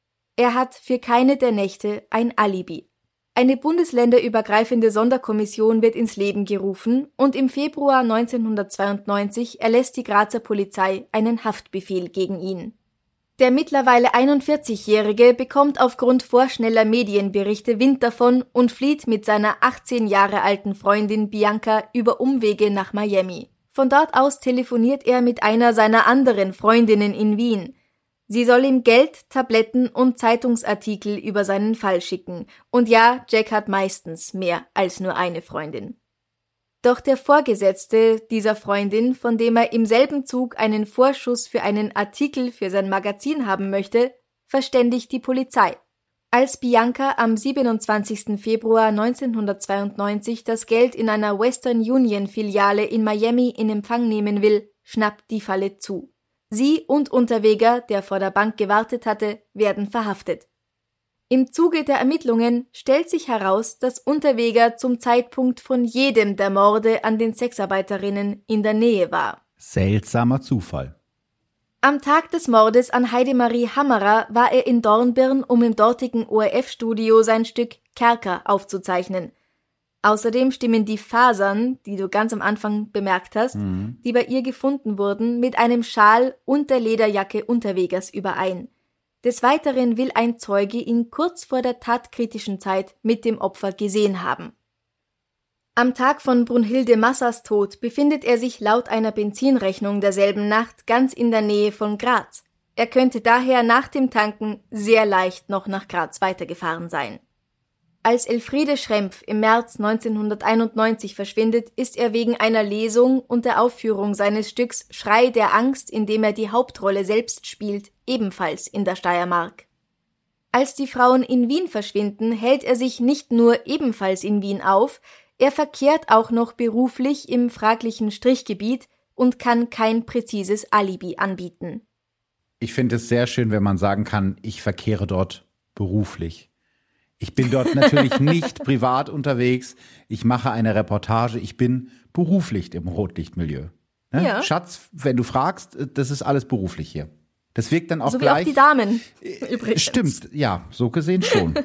Er hat für keine der Nächte ein Alibi. Eine bundesländerübergreifende Sonderkommission wird ins Leben gerufen und im Februar neunzehnhundertzweiundneunzig erlässt die Grazer Polizei einen Haftbefehl gegen ihn. Der mittlerweile einundvierzigjährige bekommt aufgrund vorschneller Medienberichte Wind davon und flieht mit seiner achtzehn Jahre alten Freundin Bianca über Umwege nach Miami. Von dort aus telefoniert er mit einer seiner anderen Freundinnen in Wien. Sie soll ihm Geld, Tabletten und Zeitungsartikel über seinen Fall schicken. Und ja, Jack hat meistens mehr als nur eine Freundin. Doch der Vorgesetzte dieser Freundin, von dem er im selben Zug einen Vorschuss für einen Artikel für sein Magazin haben möchte, verständigt die Polizei. Als Bianca am siebenundzwanzigsten Februar neunzehnhundertzweiundneunzig das Geld in einer Western Union Filiale in Miami in Empfang nehmen will, schnappt die Falle zu. Sie und Unterweger, der vor der Bank gewartet hatte, werden verhaftet. Im Zuge der Ermittlungen stellt sich heraus, dass Unterweger zum Zeitpunkt von jedem der Morde an den Sexarbeiterinnen in der Nähe war. Seltsamer Zufall. Am Tag des Mordes an Heidemarie Hammerer war er in Dornbirn, um im dortigen O R F-Studio sein Stück Kerker aufzuzeichnen. Außerdem stimmen die Fasern, die du ganz am Anfang bemerkt hast, mhm. die bei ihr gefunden wurden, mit einem Schal und der Lederjacke Unterwegers überein. Des Weiteren will ein Zeuge ihn kurz vor der tatkritischen Zeit mit dem Opfer gesehen haben. Am Tag von Brunhilde Massers Tod befindet er sich laut einer Benzinrechnung derselben Nacht ganz in der Nähe von Graz. Er könnte daher nach dem Tanken sehr leicht noch nach Graz weitergefahren sein. Als Elfriede Schrempf im März neunzehnhunderteinundneunzig verschwindet, ist er wegen einer Lesung und der Aufführung seines Stücks Schrei der Angst, in dem er die Hauptrolle selbst spielt, ebenfalls in der Steiermark. Als die Frauen in Wien verschwinden, hält er sich nicht nur ebenfalls in Wien auf, er verkehrt auch noch beruflich im fraglichen Strichgebiet und kann kein präzises Alibi anbieten. Ich finde es sehr schön, wenn man sagen kann, ich verkehre dort beruflich. Ich bin dort natürlich nicht privat unterwegs, ich mache eine Reportage, ich bin beruflich im Rotlichtmilieu. Ne? Ja. Schatz, wenn du fragst, das ist alles beruflich hier. Das wirkt dann auch so gleich. So wie auch die Damen übrigens. Stimmt, ja, so gesehen schon.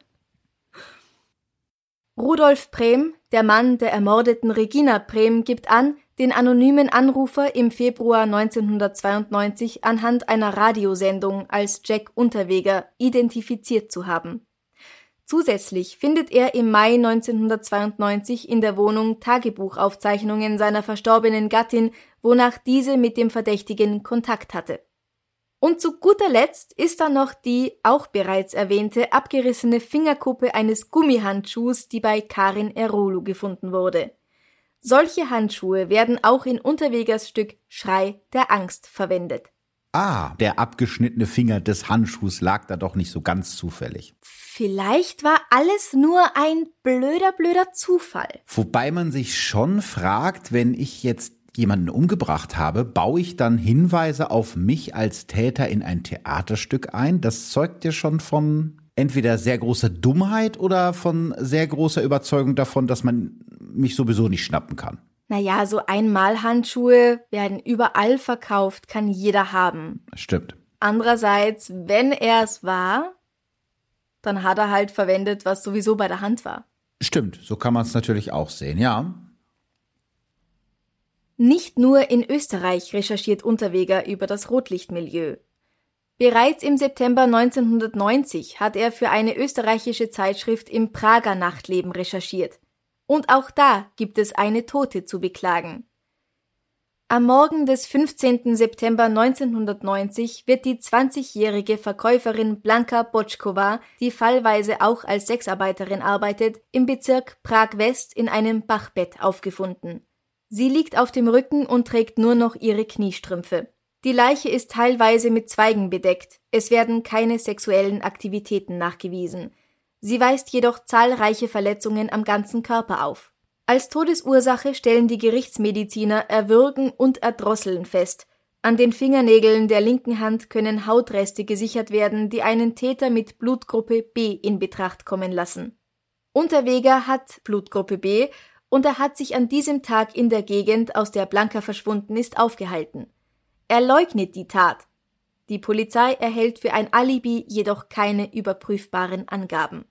Rudolf Prehm, der Mann der ermordeten Regina Prehm, gibt an, den anonymen Anrufer im Februar neunzehnhundertzweiundneunzig anhand einer Radiosendung als Jack Unterweger identifiziert zu haben. Zusätzlich findet er im Mai neunzehnhundertzweiundneunzig in der Wohnung Tagebuchaufzeichnungen seiner verstorbenen Gattin, wonach diese mit dem Verdächtigen Kontakt hatte. Und zu guter Letzt ist da noch die, auch bereits erwähnte, abgerissene Fingerkuppe eines Gummihandschuhs, die bei Karin Erolo gefunden wurde. Solche Handschuhe werden auch in Unterwegers Stück Schrei der Angst verwendet. Ah, der abgeschnittene Finger des Handschuhs lag da doch nicht so ganz zufällig. Vielleicht war alles nur ein blöder, blöder Zufall. Wobei man sich schon fragt, wenn ich jetzt jemanden umgebracht habe, baue ich dann Hinweise auf mich als Täter in ein Theaterstück ein. Das zeugt ja schon von entweder sehr großer Dummheit oder von sehr großer Überzeugung davon, dass man mich sowieso nicht schnappen kann. Naja, so Einmalhandschuhe werden überall verkauft, kann jeder haben. Stimmt. Andererseits, wenn er es war, dann hat er halt verwendet, was sowieso bei der Hand war. Stimmt, so kann man es natürlich auch sehen, ja. Nicht nur in Österreich recherchiert Unterweger über das Rotlichtmilieu. Bereits im September neunzehnhundertneunzig hat er für eine österreichische Zeitschrift im Prager Nachtleben recherchiert. Und auch da gibt es eine Tote zu beklagen. Am Morgen des fünfzehnten September neunzehnhundertneunzig wird die zwanzigjährige Verkäuferin Blanka Botschkova, die fallweise auch als Sexarbeiterin arbeitet, im Bezirk Prag-West in einem Bachbett aufgefunden. Sie liegt auf dem Rücken und trägt nur noch ihre Kniestrümpfe. Die Leiche ist teilweise mit Zweigen bedeckt. Es werden keine sexuellen Aktivitäten nachgewiesen. Sie weist jedoch zahlreiche Verletzungen am ganzen Körper auf. Als Todesursache stellen die Gerichtsmediziner Erwürgen und Erdrosseln fest. An den Fingernägeln der linken Hand können Hautreste gesichert werden, die einen Täter mit Blutgruppe B in Betracht kommen lassen. Unterweger hat Blutgruppe B und er hat sich an diesem Tag in der Gegend, aus der Blanka verschwunden ist, aufgehalten. Er leugnet die Tat. Die Polizei erhält für ein Alibi jedoch keine überprüfbaren Angaben.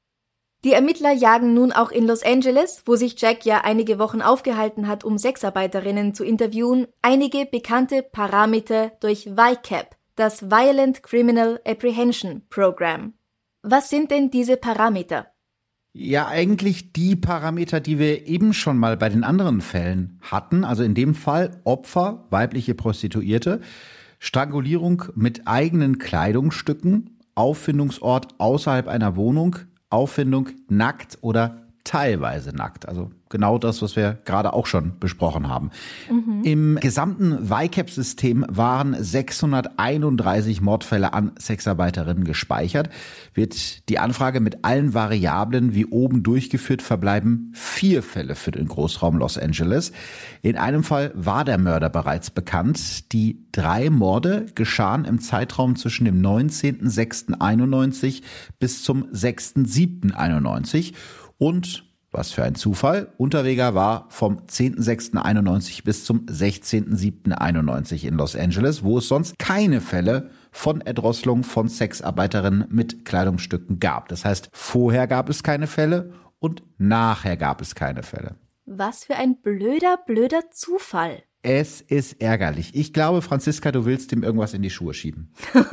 Die Ermittler jagen nun auch in Los Angeles, wo sich Jack ja einige Wochen aufgehalten hat, um Sexarbeiterinnen zu interviewen, einige bekannte Parameter durch V I C A P, das Violent Criminal Apprehension Program. Was sind denn diese Parameter? Ja, eigentlich die Parameter, die wir eben schon mal bei den anderen Fällen hatten. Also in dem Fall Opfer, weibliche Prostituierte, Strangulierung mit eigenen Kleidungsstücken, Auffindungsort außerhalb einer Wohnung, Auffindung nackt oder teilweise nackt. Also genau das, was wir gerade auch schon besprochen haben. Mhm. Im gesamten V I C A P-System waren sechshunderteinunddreißig Mordfälle an Sexarbeiterinnen gespeichert. Wird die Anfrage mit allen Variablen wie oben durchgeführt, verbleiben vier Fälle für den Großraum Los Angeles. In einem Fall war der Mörder bereits bekannt. Die drei Morde geschahen im Zeitraum zwischen dem neunzehnten sechsten einundneunzig bis zum sechsten siebten einundneunzig. Und, was für ein Zufall, Unterweger war vom zehnten sechsten einundneunzig bis zum sechzehnten siebten einundneunzig in Los Angeles, wo es sonst keine Fälle von Erdrosselung von Sexarbeiterinnen mit Kleidungsstücken gab. Das heißt, vorher gab es keine Fälle und nachher gab es keine Fälle. Was für ein blöder, blöder Zufall. Es ist ärgerlich. Ich glaube, Franziska, du willst ihm irgendwas in die Schuhe schieben.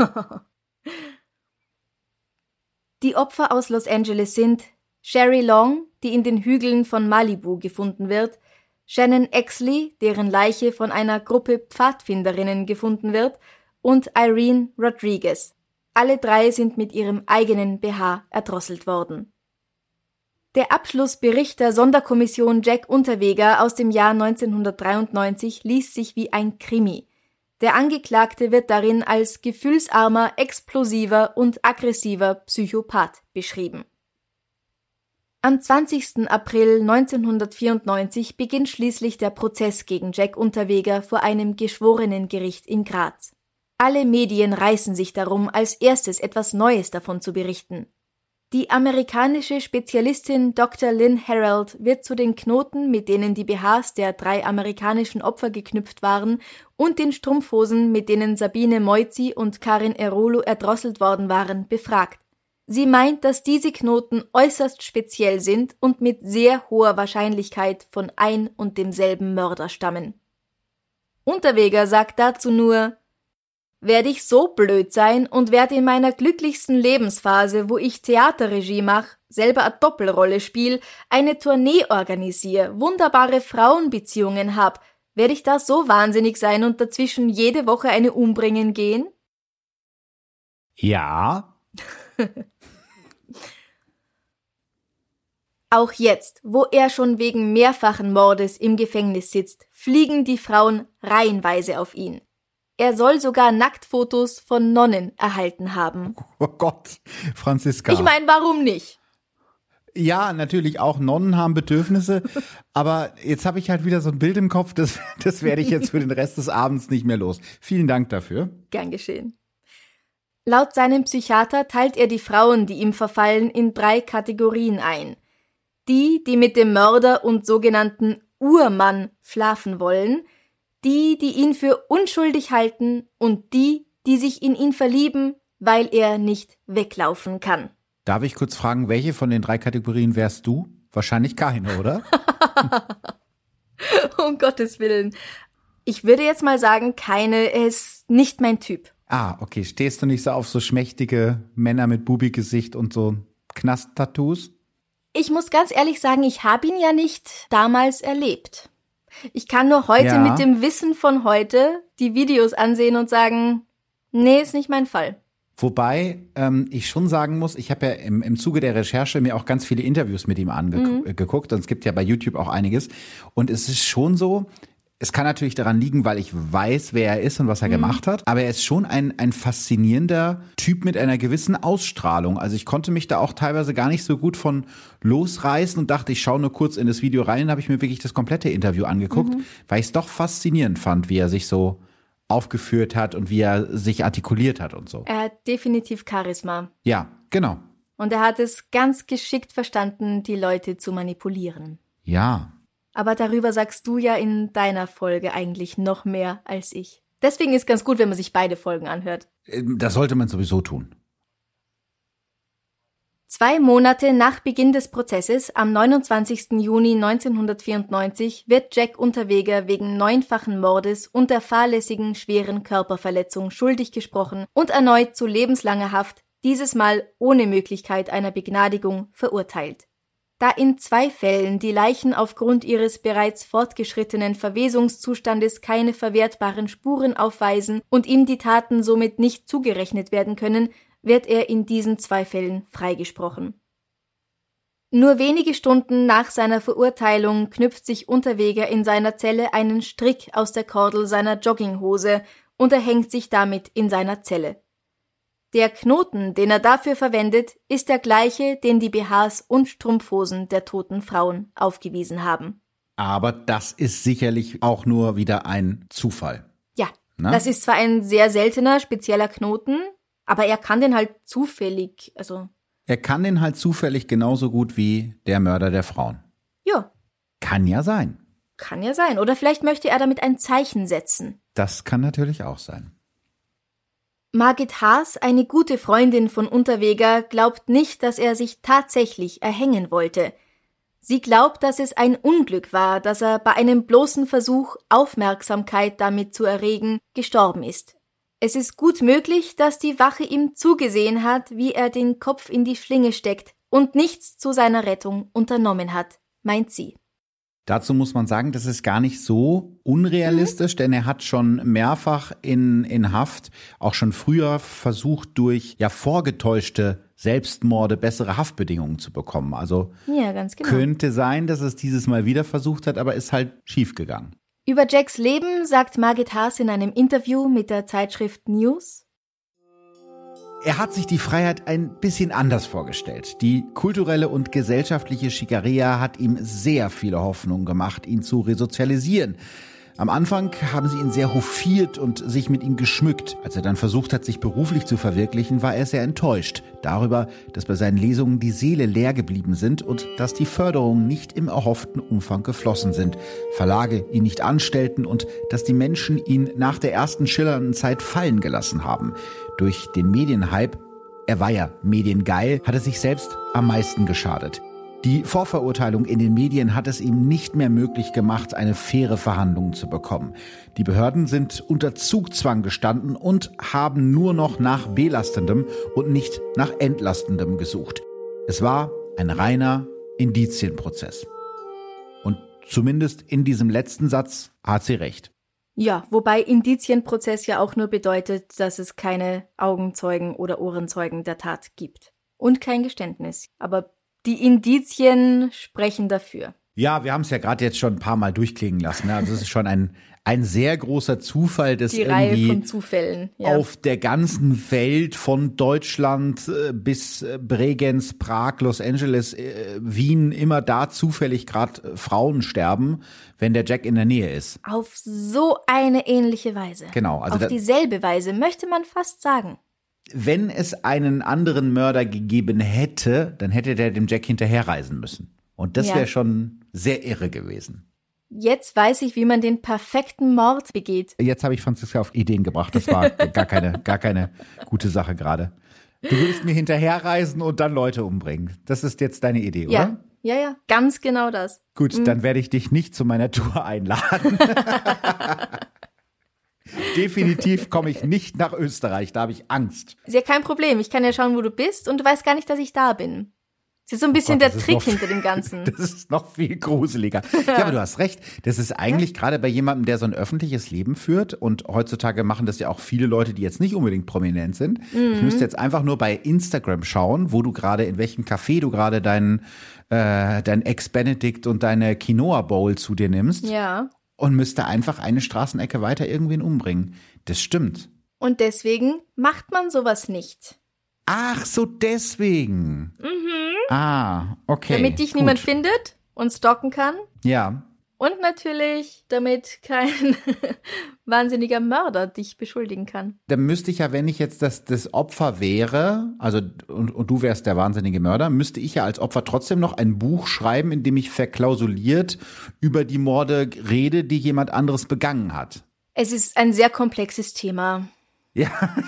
Die Opfer aus Los Angeles sind Sherry Long, die in den Hügeln von Malibu gefunden wird, Shannon Exley, deren Leiche von einer Gruppe Pfadfinderinnen gefunden wird, und Irene Rodriguez. Alle drei sind mit ihrem eigenen B H erdrosselt worden. Der Abschlussbericht der Sonderkommission Jack Unterweger aus dem Jahr neunzehnhundertdreiundneunzig liest sich wie ein Krimi. Der Angeklagte wird darin als gefühlsarmer, explosiver und aggressiver Psychopath beschrieben. Am zwanzigsten April neunzehnhundertvierundneunzig beginnt schließlich der Prozess gegen Jack Unterweger vor einem Geschworenengericht in Graz. Alle Medien reißen sich darum, als erstes etwas Neues davon zu berichten. Die amerikanische Spezialistin Doktor Lynn Harold wird zu den Knoten, mit denen die B Hs der drei amerikanischen Opfer geknüpft waren, und den Strumpfhosen, mit denen Sabine Moizzi und Karin Erolo erdrosselt worden waren, befragt. Sie meint, dass diese Knoten äußerst speziell sind und mit sehr hoher Wahrscheinlichkeit von ein und demselben Mörder stammen. Unterweger sagt dazu nur: Werde ich so blöd sein und werde in meiner glücklichsten Lebensphase, wo ich Theaterregie mache, selber eine Doppelrolle spiele, eine Tournee organisiere, wunderbare Frauenbeziehungen hab, werde ich da so wahnsinnig sein und dazwischen jede Woche eine umbringen gehen? Ja. Auch jetzt, wo er schon wegen mehrfachen Mordes im Gefängnis sitzt, fliegen die Frauen reihenweise auf ihn. Er soll sogar Nacktfotos von Nonnen erhalten haben. Oh Gott, Franziska. Ich meine, warum nicht? Ja, natürlich auch Nonnen haben Bedürfnisse, aber jetzt habe ich halt wieder so ein Bild im Kopf, das, das werde ich jetzt für den Rest des Abends nicht mehr los. Vielen Dank dafür. Gern geschehen. Laut seinem Psychiater teilt er die Frauen, die ihm verfallen, in drei Kategorien ein. Die, die mit dem Mörder und sogenannten Urmann schlafen wollen, die, die ihn für unschuldig halten und die, die sich in ihn verlieben, weil er nicht weglaufen kann. Darf ich kurz fragen, welche von den drei Kategorien wärst du? Wahrscheinlich keine, oder? Um Gottes Willen. Ich würde jetzt mal sagen, keine, er ist nicht mein Typ. Ah, okay. Stehst du nicht so auf so schmächtige Männer mit Bubi-Gesicht und so Knast-Tattoos? Ich muss ganz ehrlich sagen, ich habe ihn ja nicht damals erlebt. Ich kann nur heute ja. mit dem Wissen von heute die Videos ansehen und sagen, nee, ist nicht mein Fall. Wobei ähm, ich schon sagen muss, ich habe ja im, im Zuge der Recherche mir auch ganz viele Interviews mit ihm angeguckt mhm. und es gibt ja bei YouTube auch einiges. Und es ist schon so, es kann natürlich daran liegen, weil ich weiß, wer er ist und was er mhm. gemacht hat, aber er ist schon ein, ein faszinierender Typ mit einer gewissen Ausstrahlung. Also ich konnte mich da auch teilweise gar nicht so gut von losreißen und dachte, ich schaue nur kurz in das Video rein, dann habe ich mir wirklich das komplette Interview angeguckt, mhm. weil ich es doch faszinierend fand, wie er sich so aufgeführt hat und wie er sich artikuliert hat und so. Er hat definitiv Charisma. Ja, genau. Und er hat es ganz geschickt verstanden, die Leute zu manipulieren. Ja. Aber darüber sagst du ja in deiner Folge eigentlich noch mehr als ich. Deswegen ist ganz gut, wenn man sich beide Folgen anhört. Das sollte man sowieso tun. Zwei Monate nach Beginn des Prozesses, am neunundzwanzigsten Juni neunzehnhundertvierundneunzig, wird Jack Unterweger wegen neunfachen Mordes und der fahrlässigen schweren Körperverletzung schuldig gesprochen und erneut zu lebenslanger Haft, dieses Mal ohne Möglichkeit einer Begnadigung, verurteilt. Da in zwei Fällen die Leichen aufgrund ihres bereits fortgeschrittenen Verwesungszustandes keine verwertbaren Spuren aufweisen und ihm die Taten somit nicht zugerechnet werden können, wird er in diesen zwei Fällen freigesprochen. Nur wenige Stunden nach seiner Verurteilung knüpft sich Unterweger in seiner Zelle einen Strick aus der Kordel seiner Jogginghose und erhängt sich damit in seiner Zelle. Der Knoten, den er dafür verwendet, ist der gleiche, den die B Hs und Strumpfhosen der toten Frauen aufgewiesen haben. Aber das ist sicherlich auch nur wieder ein Zufall. Ja, Na? Das ist zwar ein sehr seltener, spezieller Knoten, aber er kann den halt zufällig, also... Er kann den halt zufällig genauso gut wie der Mörder der Frauen. Ja. Kann ja sein. Kann ja sein. Oder vielleicht möchte er damit ein Zeichen setzen. Das kann natürlich auch sein. Margit Haas, eine gute Freundin von Unterweger, glaubt nicht, dass er sich tatsächlich erhängen wollte. Sie glaubt, dass es ein Unglück war, dass er bei einem bloßen Versuch, Aufmerksamkeit damit zu erregen, gestorben ist. Es ist gut möglich, dass die Wache ihm zugesehen hat, wie er den Kopf in die Schlinge steckt und nichts zu seiner Rettung unternommen hat, meint sie. Dazu muss man sagen, das ist gar nicht so unrealistisch, mhm. denn er hat schon mehrfach in, in Haft, auch schon früher versucht, durch ja vorgetäuschte Selbstmorde bessere Haftbedingungen zu bekommen. Also ja, ganz genau. Könnte sein, dass es dieses Mal wieder versucht hat, aber ist halt schiefgegangen. Über Jacks Leben sagt Margit Haas in einem Interview mit der Zeitschrift News: Er hat sich die Freiheit ein bisschen anders vorgestellt. Die kulturelle und gesellschaftliche Schikaria hat ihm sehr viele Hoffnungen gemacht, ihn zu resozialisieren. Am Anfang haben sie ihn sehr hofiert und sich mit ihm geschmückt. Als er dann versucht hat, sich beruflich zu verwirklichen, war er sehr enttäuscht darüber, dass bei seinen Lesungen die Seele leer geblieben sind und dass die Förderungen nicht im erhofften Umfang geflossen sind, Verlage ihn nicht anstellten und dass die Menschen ihn nach der ersten schillernden Zeit fallen gelassen haben. Durch den Medienhype, er war ja mediengeil, hat er sich selbst am meisten geschadet. Die Vorverurteilung in den Medien hat es ihm nicht mehr möglich gemacht, eine faire Verhandlung zu bekommen. Die Behörden sind unter Zugzwang gestanden und haben nur noch nach Belastendem und nicht nach Entlastendem gesucht. Es war ein reiner Indizienprozess. Und zumindest in diesem letzten Satz hat sie recht. Ja, wobei Indizienprozess ja auch nur bedeutet, dass es keine Augenzeugen oder Ohrenzeugen der Tat gibt. Und kein Geständnis. Aber die Indizien sprechen dafür. Ja, wir haben es ja gerade jetzt schon ein paar Mal durchklingen lassen. Ne? Also es ist schon ein, ein sehr großer Zufall, dass Die irgendwie Reihe von Zufällen, ja. auf der ganzen Welt von Deutschland äh, bis äh, Bregenz, Prag, Los Angeles, äh, Wien immer da zufällig gerade äh, Frauen sterben, wenn der Jack in der Nähe ist. Auf so eine ähnliche Weise. Genau. Also auf da, dieselbe Weise, möchte man fast sagen. wenn es einen anderen Mörder gegeben hätte, dann hätte der dem Jack hinterherreisen müssen. Und das Ja. wäre schon sehr irre gewesen. Jetzt weiß ich, wie man den perfekten Mord begeht. Jetzt habe ich Franziska auf Ideen gebracht. Das war gar keine, gar keine gute Sache gerade. Du würdest mir hinterherreisen und dann Leute umbringen. Das ist jetzt deine Idee, oder? Ja, ja, ja, ganz genau das. Gut, Mhm. dann werde ich dich nicht zu meiner Tour einladen. Definitiv komme ich nicht nach Österreich, da habe ich Angst. Ist ja kein Problem, ich kann ja schauen, wo du bist und du weißt gar nicht, dass ich da bin. Das ist so ein bisschen Gott, das der ist Trick noch- hinter dem Ganzen. Das ist noch viel gruseliger. Ja, aber du hast recht. Das ist eigentlich gerade bei jemandem, der so ein öffentliches Leben führt, und heutzutage machen das ja auch viele Leute, die jetzt nicht unbedingt prominent sind. Mhm. Ich müsste jetzt einfach nur bei Instagram schauen, wo du gerade, in welchem Café du gerade deinen äh, dein Ex-Benedict und deine Quinoa Bowl zu dir nimmst, Ja. und müsste einfach eine Straßenecke weiter irgendwen umbringen. Das stimmt. Und deswegen macht man sowas nicht. Ach, so deswegen. Ah, okay. Damit dich gut. niemand findet und stalken kann. Ja. Und natürlich, damit kein wahnsinniger Mörder dich beschuldigen kann. Dann müsste ich ja, wenn ich jetzt das, das Opfer wäre, also und, und du wärst der wahnsinnige Mörder, müsste ich ja als Opfer trotzdem noch ein Buch schreiben, in dem ich verklausuliert über die Morde rede, die jemand anderes begangen hat. Es ist ein sehr komplexes Thema. Ja.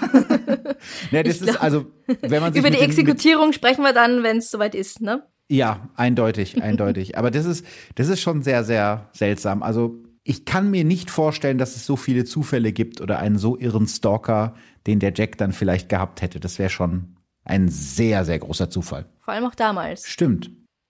Ne, das Ich ist glaub, also, wenn man sich Über die mit den- Exekutierung sprechen wir dann, wenn es soweit ist, ne? Ja, eindeutig, eindeutig. Aber das ist, das ist schon sehr, sehr seltsam. Also ich kann mir nicht vorstellen, dass es so viele Zufälle gibt oder einen so irren Stalker, den der Jack dann vielleicht gehabt hätte. Das wäre schon ein sehr, sehr großer Zufall. Vor allem auch damals. Stimmt.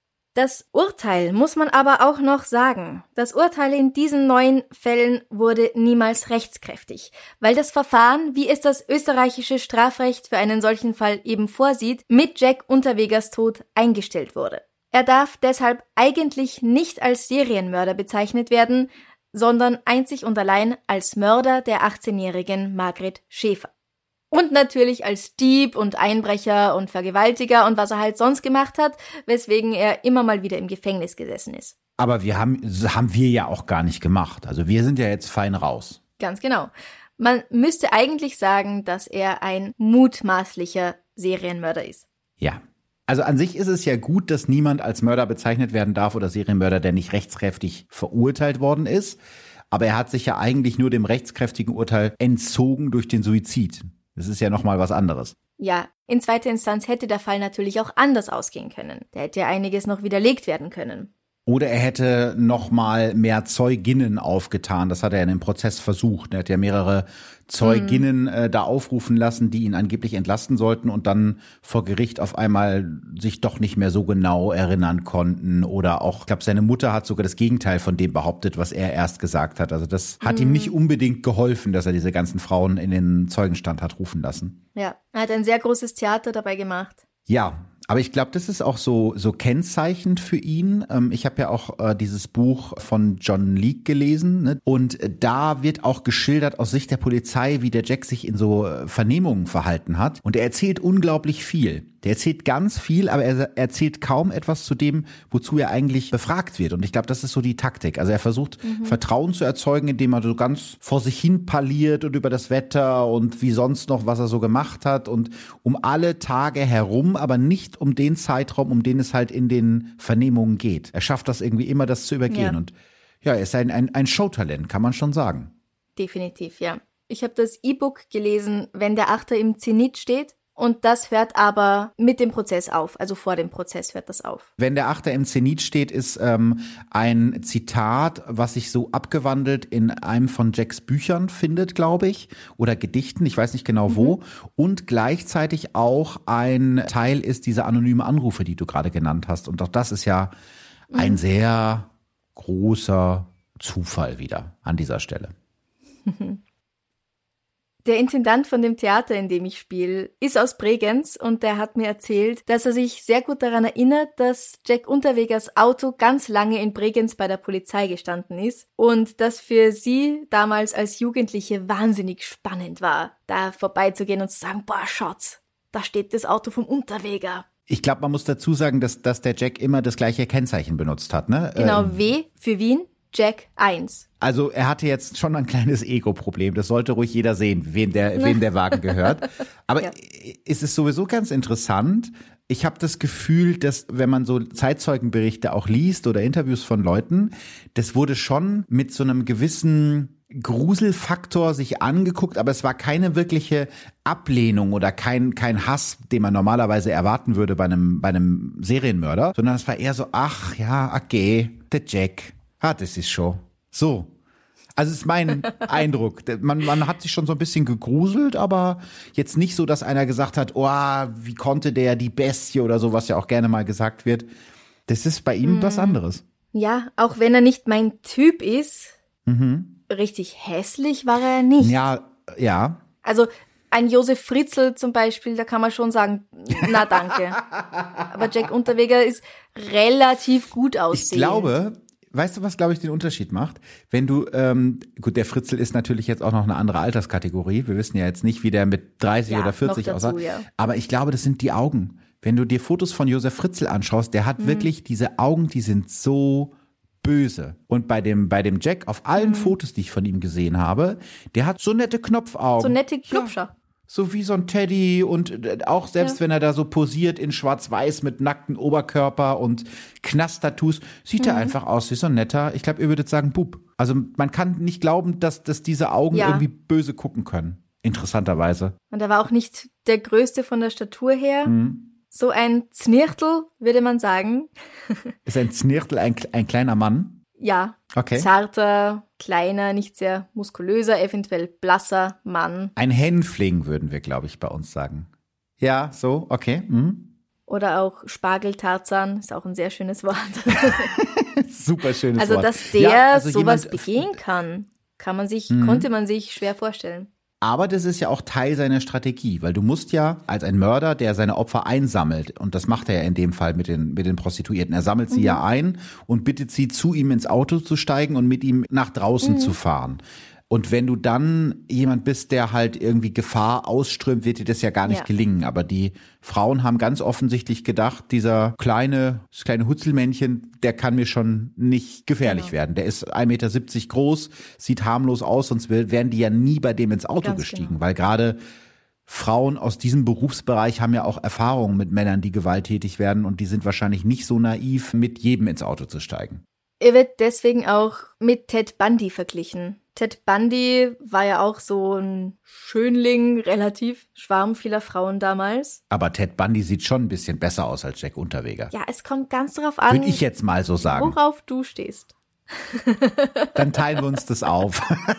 Das Urteil muss man aber auch noch sagen. Das Urteil in diesen neun Fällen wurde niemals rechtskräftig, weil das Verfahren, wie es das österreichische Strafrecht für einen solchen Fall eben vorsieht, mit Jack Unterwegers Tod eingestellt wurde. Er darf deshalb eigentlich nicht als Serienmörder bezeichnet werden, sondern einzig und allein als Mörder der achtzehnjährigen Margret Schäfer. Und natürlich als Dieb und Einbrecher und Vergewaltiger und was er halt sonst gemacht hat, weswegen er immer mal wieder im Gefängnis gesessen ist. Aber wir haben, das haben wir ja auch gar nicht gemacht. Also wir sind ja jetzt fein raus. Ganz genau. Man müsste eigentlich sagen, dass er ein mutmaßlicher Serienmörder ist. Ja. Also an sich ist es ja gut, dass niemand als Mörder bezeichnet werden darf oder Serienmörder, der nicht rechtskräftig verurteilt worden ist. Aber er hat sich ja eigentlich nur dem rechtskräftigen Urteil entzogen durch den Suizid. Das ist ja nochmal was anderes. Ja, in zweiter Instanz hätte der Fall natürlich auch anders ausgehen können. Da hätte ja einiges noch widerlegt werden können. Oder er hätte nochmal mehr Zeuginnen aufgetan. Das hat er in dem Prozess versucht. Er hat ja mehrere Zeuginnen äh, da aufrufen lassen, die ihn angeblich entlasten sollten und dann vor Gericht auf einmal sich doch nicht mehr so genau erinnern konnten. Oder auch, ich glaube, seine Mutter hat sogar das Gegenteil von dem behauptet, was er erst gesagt hat. Also das hat ihm nicht unbedingt geholfen, dass er diese ganzen Frauen in den Zeugenstand hat rufen lassen. Ja, er hat ein sehr großes Theater dabei gemacht. Ja, aber ich glaube, das ist auch so so kennzeichnend für ihn. Ähm, ich habe ja auch äh, dieses Buch von John Leake gelesen, ne? Und äh, da wird auch geschildert aus Sicht der Polizei, wie der Jack sich in so äh, Vernehmungen verhalten hat. Und er erzählt unglaublich viel. Der erzählt ganz viel, aber er erzählt kaum etwas zu dem, wozu er eigentlich befragt wird. Und ich glaube, das ist so die Taktik. Also er versucht, mhm. Vertrauen zu erzeugen, indem er so ganz vor sich hin parliert und über das Wetter und wie sonst noch, was er so gemacht hat. Und um alle Tage herum, aber nicht um den Zeitraum, um den es halt in den Vernehmungen geht. Er schafft das irgendwie immer, das zu übergehen. Ja. Und ja, er ist ein, ein, ein Showtalent, kann man schon sagen. Definitiv, ja. Ich habe das E-Book gelesen, wenn der Achter im Zenit steht. Und das hört aber mit dem Prozess auf, also vor dem Prozess hört das auf. Wenn der Achter im Zenit steht, ist ähm, ein Zitat, was sich so abgewandelt in einem von Jacks Büchern findet, glaube ich, oder Gedichten, ich weiß nicht genau mhm. wo. Und gleichzeitig auch ein Teil ist diese anonyme Anrufe, die du gerade genannt hast. Und auch das ist ja mhm. ein sehr großer Zufall wieder an dieser Stelle. Der Intendant von dem Theater, in dem ich spiele, ist aus Bregenz und der hat mir erzählt, dass er sich sehr gut daran erinnert, dass Jack Unterwegers Auto ganz lange in Bregenz bei der Polizei gestanden ist und das für sie damals als Jugendliche wahnsinnig spannend war, da vorbeizugehen und zu sagen, boah, Schatz, da steht das Auto vom Unterweger. Ich glaube, man muss dazu sagen, dass, dass der Jack immer das gleiche Kennzeichen benutzt hat, ne? Genau, ähm, W für Wien, Jack eins. Also er hatte jetzt schon ein kleines Ego-Problem. Das sollte ruhig jeder sehen, wem der, wem der Wagen gehört. Aber ja. Es ist sowieso ganz interessant. Ich habe das Gefühl, dass wenn man so Zeitzeugenberichte auch liest oder Interviews von Leuten, das wurde schon mit so einem gewissen Gruselfaktor sich angeguckt, aber es war keine wirkliche Ablehnung oder kein kein Hass, den man normalerweise erwarten würde bei einem bei einem Serienmörder, sondern es war eher so, ach ja, okay, der Jack, ah, das ist schon so. Also ist mein Eindruck. Man, man hat sich schon so ein bisschen gegruselt, aber jetzt nicht so, dass einer gesagt hat, oh, wie konnte der die Bestie oder so, was ja auch gerne mal gesagt wird. Das ist bei ihm mhm. was anderes. Ja, auch wenn er nicht mein Typ ist, mhm. richtig hässlich war er nicht. Ja, ja. Also ein Josef Fritzl zum Beispiel, da kann man schon sagen, na danke. Aber Jack Unterweger ist relativ gut aussehend. Ich glaube... Weißt du, was, glaube ich, den Unterschied macht? Wenn du, ähm, gut, der Fritzl ist natürlich jetzt auch noch eine andere Alterskategorie. Wir wissen ja jetzt nicht, wie der mit dreißig ja, oder vierzig aussah. Ja. Aber ich glaube, das sind die Augen. Wenn du dir Fotos von Josef Fritzl anschaust, der hat mhm. wirklich diese Augen, die sind so böse. Und bei dem, bei dem Jack, auf allen mhm. Fotos, die ich von ihm gesehen habe, der hat so nette Knopfaugen. So nette Knopfscher. Ja. So wie so ein Teddy und auch selbst ja. wenn er da so posiert in schwarz-weiß mit nacktem Oberkörper und Knast-Tattoos, sieht mhm. er einfach aus wie so ein netter, ich glaube, ihr würdet sagen, Bub. Also man kann nicht glauben, dass, dass diese Augen ja. irgendwie böse gucken können. Interessanterweise. Und er war auch nicht der Größte von der Statur her. Mhm. So ein Znirtel, würde man sagen. Ist ein Znirtel ein, ein kleiner Mann? Ja, okay. Zarter, kleiner, nicht sehr muskulöser, eventuell blasser Mann. Ein Hänfling, würden wir, glaube ich, bei uns sagen. Ja, so, okay. Mhm. Oder auch Spargeltarzan, ist auch ein sehr schönes Wort. Super schönes also, Wort. Also, dass der ja, also sowas jemand, begehen kann, kann man sich, mhm. konnte man sich schwer vorstellen. Aber das ist ja auch Teil seiner Strategie, weil du musst ja als ein Mörder, der seine Opfer einsammelt, und das macht er ja in dem Fall mit den mit den Prostituierten, er sammelt sie mhm. ja ein und bittet sie, zu ihm ins Auto zu steigen und mit ihm nach draußen mhm. zu fahren. Und wenn du dann jemand bist, der halt irgendwie Gefahr ausströmt, wird dir das ja gar nicht ja. gelingen. Aber die Frauen haben ganz offensichtlich gedacht, dieser kleine, das kleine Hutzelmännchen, der kann mir schon nicht gefährlich genau. werden. Der ist ein Meter siebzig groß, sieht harmlos aus, sonst wären die ja nie bei dem ins Auto ganz gestiegen. Genau. Weil gerade Frauen aus diesem Berufsbereich haben ja auch Erfahrungen mit Männern, die gewalttätig werden. Und die sind wahrscheinlich nicht so naiv, mit jedem ins Auto zu steigen. Er wird deswegen auch mit Ted Bundy verglichen. Ted Bundy war ja auch so ein Schönling, relativ Schwarm vieler Frauen damals. Aber Ted Bundy sieht schon ein bisschen besser aus als Jack Unterweger. Ja, es kommt ganz darauf an, würde ich jetzt mal so sagen, worauf du stehst. Dann teilen wir uns das auf.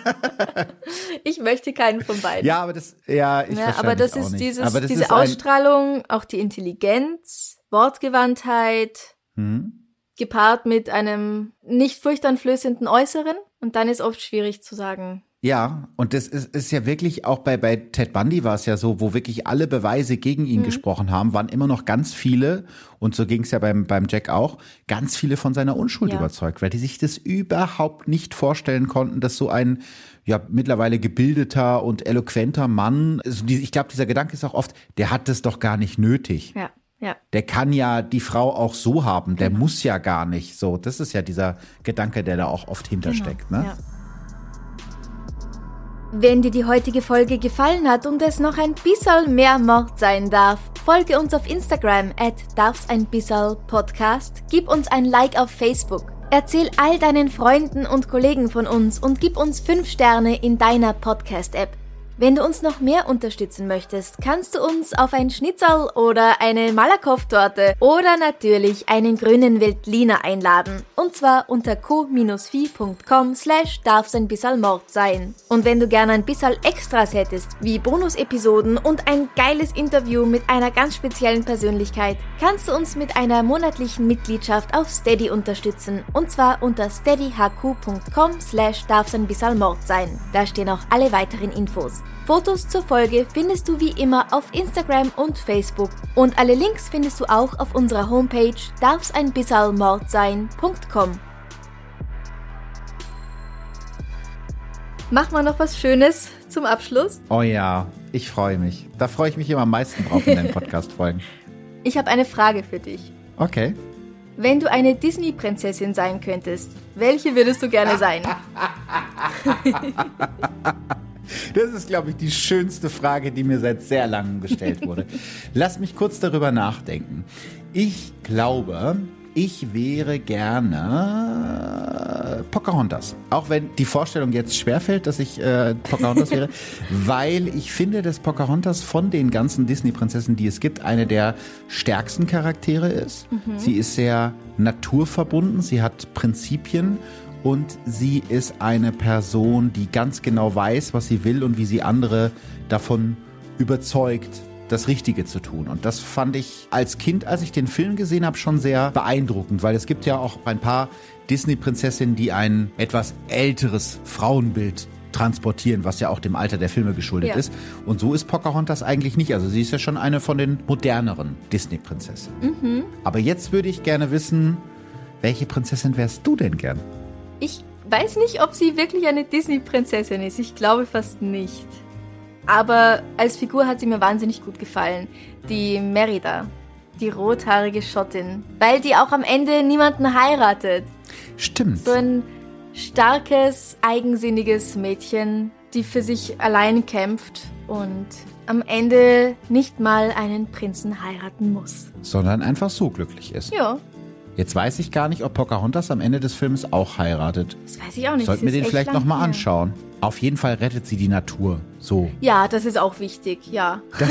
Ich möchte keinen von beiden. Ja, aber das, ja, ich ja, aber das ist nicht. dieses, aber das diese ist Ausstrahlung, auch die Intelligenz, Wortgewandtheit, hm? gepaart mit einem nicht furchteinflößenden Äußeren. Und dann ist oft schwierig zu sagen. Ja, und das ist, ist ja wirklich auch bei, bei Ted Bundy war es ja so, wo wirklich alle Beweise gegen ihn mhm. gesprochen haben, waren immer noch ganz viele, und so ging es ja beim, beim Jack auch, ganz viele von seiner Unschuld ja. überzeugt, weil die sich das überhaupt nicht vorstellen konnten, dass so ein ja mittlerweile gebildeter und eloquenter Mann, also die, ich glaube, dieser Gedanke ist auch oft, der hat das doch gar nicht nötig. Ja. Ja. Der kann ja die Frau auch so haben, der genau. muss ja gar nicht so. Das ist ja dieser Gedanke, der da auch oft hintersteckt. Genau. Ne? Ja. Wenn dir die heutige Folge gefallen hat und es noch ein bisschen mehr Mord sein darf, folge uns auf Instagram at darf's ein bissl Podcast, gib uns ein Like auf Facebook, erzähl all deinen Freunden und Kollegen von uns und gib uns fünf Sterne in deiner Podcast-App. Wenn du uns noch mehr unterstützen möchtest, kannst du uns auf ein Schnitzel oder eine Malakoff-Torte oder natürlich einen grünen Veltliner einladen. Und zwar unter co-fi.com slash darf's ein bissl Mord sein. Und wenn du gerne ein bissl Extras hättest, wie Bonus-Episoden und ein geiles Interview mit einer ganz speziellen Persönlichkeit, kannst du uns mit einer monatlichen Mitgliedschaft auf Steady unterstützen. Und zwar unter steadyhq.com slash darf's ein bissl Mord sein. Da stehen auch alle weiteren Infos. Fotos zur Folge findest du wie immer auf Instagram und Facebook. Und alle Links findest du auch auf unserer Homepage darf's ein bissal Mord sein punkt com. Machen wir noch was Schönes zum Abschluss? Oh ja, ich freue mich. Da freue ich mich immer am meisten drauf in den Podcast-Folgen. Ich habe eine Frage für dich. Okay. Wenn du eine Disney-Prinzessin sein könntest, welche würdest du gerne sein? Das ist, glaube ich, die schönste Frage, die mir seit sehr langem gestellt wurde. Lass mich kurz darüber nachdenken. Ich glaube, ich wäre gerne Pocahontas. Auch wenn die Vorstellung jetzt schwerfällt, dass ich äh, Pocahontas wäre, weil ich finde, dass Pocahontas von den ganzen Disney-Prinzessinnen, die es gibt, eine der stärksten Charaktere ist. Mhm. Sie ist sehr naturverbunden, sie hat Prinzipien. Und sie ist eine Person, die ganz genau weiß, was sie will und wie sie andere davon überzeugt, das Richtige zu tun. Und das fand ich als Kind, als ich den Film gesehen habe, schon sehr beeindruckend, weil es gibt ja auch ein paar Disney-Prinzessinnen, die ein etwas älteres Frauenbild transportieren, was ja auch dem Alter der Filme geschuldet ja. ist. Und so ist Pocahontas eigentlich nicht. Also sie ist ja schon eine von den moderneren Disney-Prinzessinnen. Mhm. Aber jetzt würde ich gerne wissen, welche Prinzessin wärst du denn gern? Ich weiß nicht, ob sie wirklich eine Disney-Prinzessin ist. Ich glaube fast nicht. Aber als Figur hat sie mir wahnsinnig gut gefallen. Die Merida, die rothaarige Schottin. Weil die auch am Ende niemanden heiratet. Stimmt. So ein starkes, eigensinniges Mädchen, die für sich allein kämpft und am Ende nicht mal einen Prinzen heiraten muss. Sondern einfach so glücklich ist. Ja. Jetzt weiß ich gar nicht, ob Pocahontas am Ende des Films auch heiratet. Das weiß ich auch nicht. Sollten wir den vielleicht nochmal anschauen. Auf jeden Fall rettet sie die Natur. So. Ja, das ist auch wichtig, ja. Das,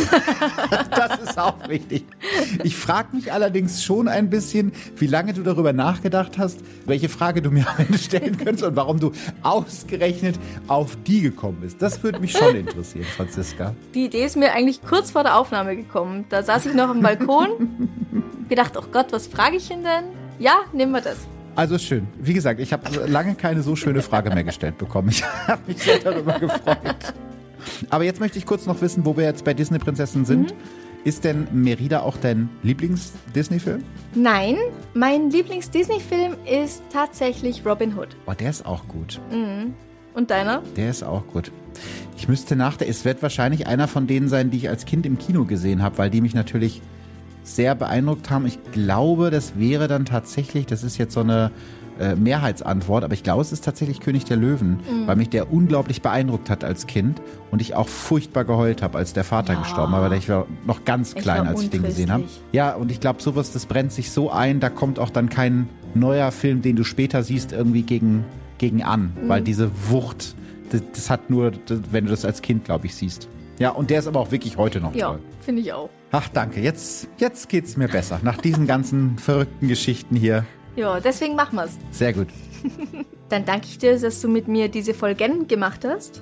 das ist auch wichtig. Ich frage mich allerdings schon ein bisschen, wie lange du darüber nachgedacht hast, welche Frage du mir am Ende stellen könntest und warum du ausgerechnet auf die gekommen bist. Das würde mich schon interessieren, Franziska. Die Idee ist mir eigentlich kurz vor der Aufnahme gekommen. Da saß ich noch am Balkon, gedacht, oh Gott, was frage ich ihn denn? Ja, nehmen wir das. Also schön. Wie gesagt, ich habe lange keine so schöne Frage mehr gestellt bekommen. Ich habe mich sehr darüber gefreut. Aber jetzt möchte ich kurz noch wissen, wo wir jetzt bei Disney-Prinzessinnen sind. Mhm. Ist denn Merida auch dein Lieblings-Disney-Film? Nein, mein Lieblings-Disney-Film ist tatsächlich Robin Hood. Oh, der ist auch gut. Mhm. Und deiner? Der ist auch gut. Ich müsste nachdenken, es wird wahrscheinlich einer von denen sein, die ich als Kind im Kino gesehen habe, weil die mich natürlich sehr beeindruckt haben. Ich glaube, das wäre dann tatsächlich, das ist jetzt so eine äh, Mehrheitsantwort, aber ich glaube, es ist tatsächlich König der Löwen, mhm. weil mich der unglaublich beeindruckt hat als Kind und ich auch furchtbar geheult habe, als der Vater ja. gestorben war, weil ich war noch ganz klein, ich als ich den gesehen habe. Ja, und ich glaube, sowas, das brennt sich so ein, da kommt auch dann kein neuer Film, den du später siehst, irgendwie gegen, gegen an, mhm. weil diese Wucht, das, das hat nur, das, wenn du das als Kind, glaube ich, siehst. Ja, und der ist aber auch wirklich heute noch ja, toll. Ja, finde ich auch. Ach, danke. Jetzt, jetzt geht's mir besser. Nach diesen ganzen verrückten Geschichten hier. Ja, deswegen machen wir's. Sehr gut. Dann danke ich dir, dass du mit mir diese Folgen gemacht hast.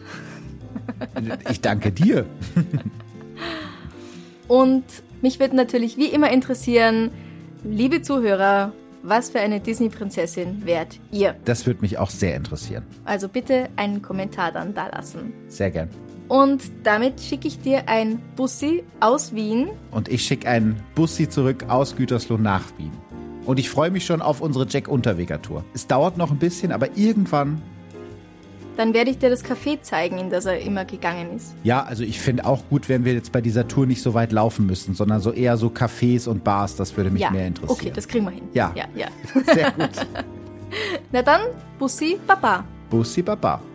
Ich danke dir. Und mich würde natürlich wie immer interessieren, liebe Zuhörer, was für eine Disney-Prinzessin wärt ihr? Das würde mich auch sehr interessieren. Also bitte einen Kommentar dann da lassen. Sehr gern. Und damit schicke ich dir ein Bussi aus Wien. Und ich schicke einen Bussi zurück aus Gütersloh nach Wien. Und ich freue mich schon auf unsere Jack-Unterweger-Tour. Es dauert noch ein bisschen, aber irgendwann... Dann werde ich dir das Café zeigen, in das er immer gegangen ist. Ja, also ich finde auch gut, wenn wir jetzt bei dieser Tour nicht so weit laufen müssen, sondern so eher so Cafés und Bars, das würde mich ja. mehr interessieren. Okay, das kriegen wir hin. Ja, ja, ja. Sehr gut. Na dann, Bussi, Baba. Bussi, Baba.